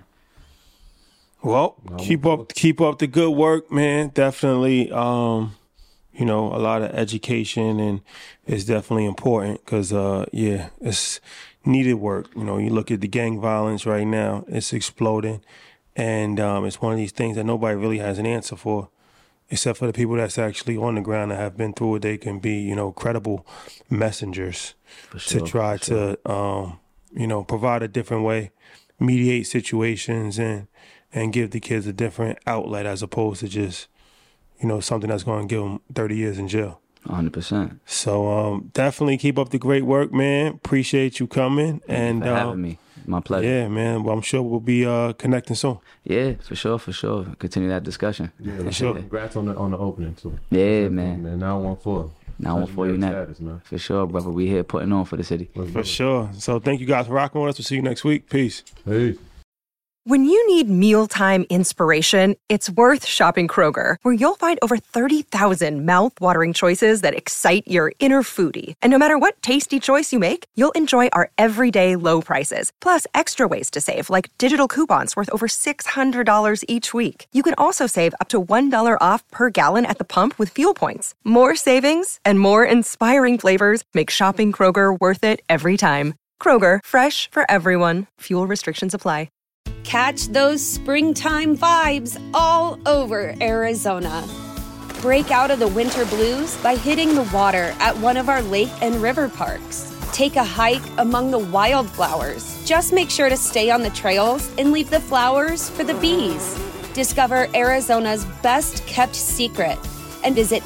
Well, no. keep up keep up the good work, man. Definitely, um, you know, a lot of education and it's definitely important because, uh, yeah, it's needed work. You know, you look at the gang violence right now, it's exploding. And um, it's one of these things that nobody really has an answer for, except for the people that's actually on the ground that have been through it. They can be, you know, credible messengers sure, to try sure. to, um, you know, provide a different way, mediate situations, and and give the kids a different outlet as opposed to just, you know, something that's going to give them thirty years in jail. one hundred percent. So um, definitely keep up the great work, man. Appreciate you coming. Thank and you for uh, having me. My pleasure. Yeah, man. Well, I'm sure we'll be uh, connecting soon. Yeah, for sure, for sure. Continue that discussion. Yeah, for sure. Congrats on the on the opening too. Yeah, man. Man, now one for. Now one for you next. For sure, brother. We here putting on for the city. For sure. So thank you guys for rocking with us. We'll see you next week. Peace. Peace. When you need mealtime inspiration, it's worth shopping Kroger, where you'll find over thirty thousand mouth-watering choices that excite your inner foodie. And no matter what tasty choice you make, you'll enjoy our everyday low prices, plus extra ways to save, like digital coupons worth over six hundred dollars each week. You can also save up to one dollar off per gallon at the pump with fuel points. More savings and more inspiring flavors make shopping Kroger worth it every time. Kroger, fresh for everyone. Fuel restrictions apply. Catch those springtime vibes all over Arizona. Break out of the winter blues by hitting the water at one of our lake and river parks. Take a hike among the wildflowers. Just make sure to stay on the trails and leave the flowers for the bees. Discover Arizona's best-kept secret and visit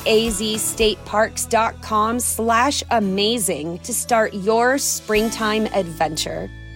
azstateparks.com slash amazing to start your springtime adventure.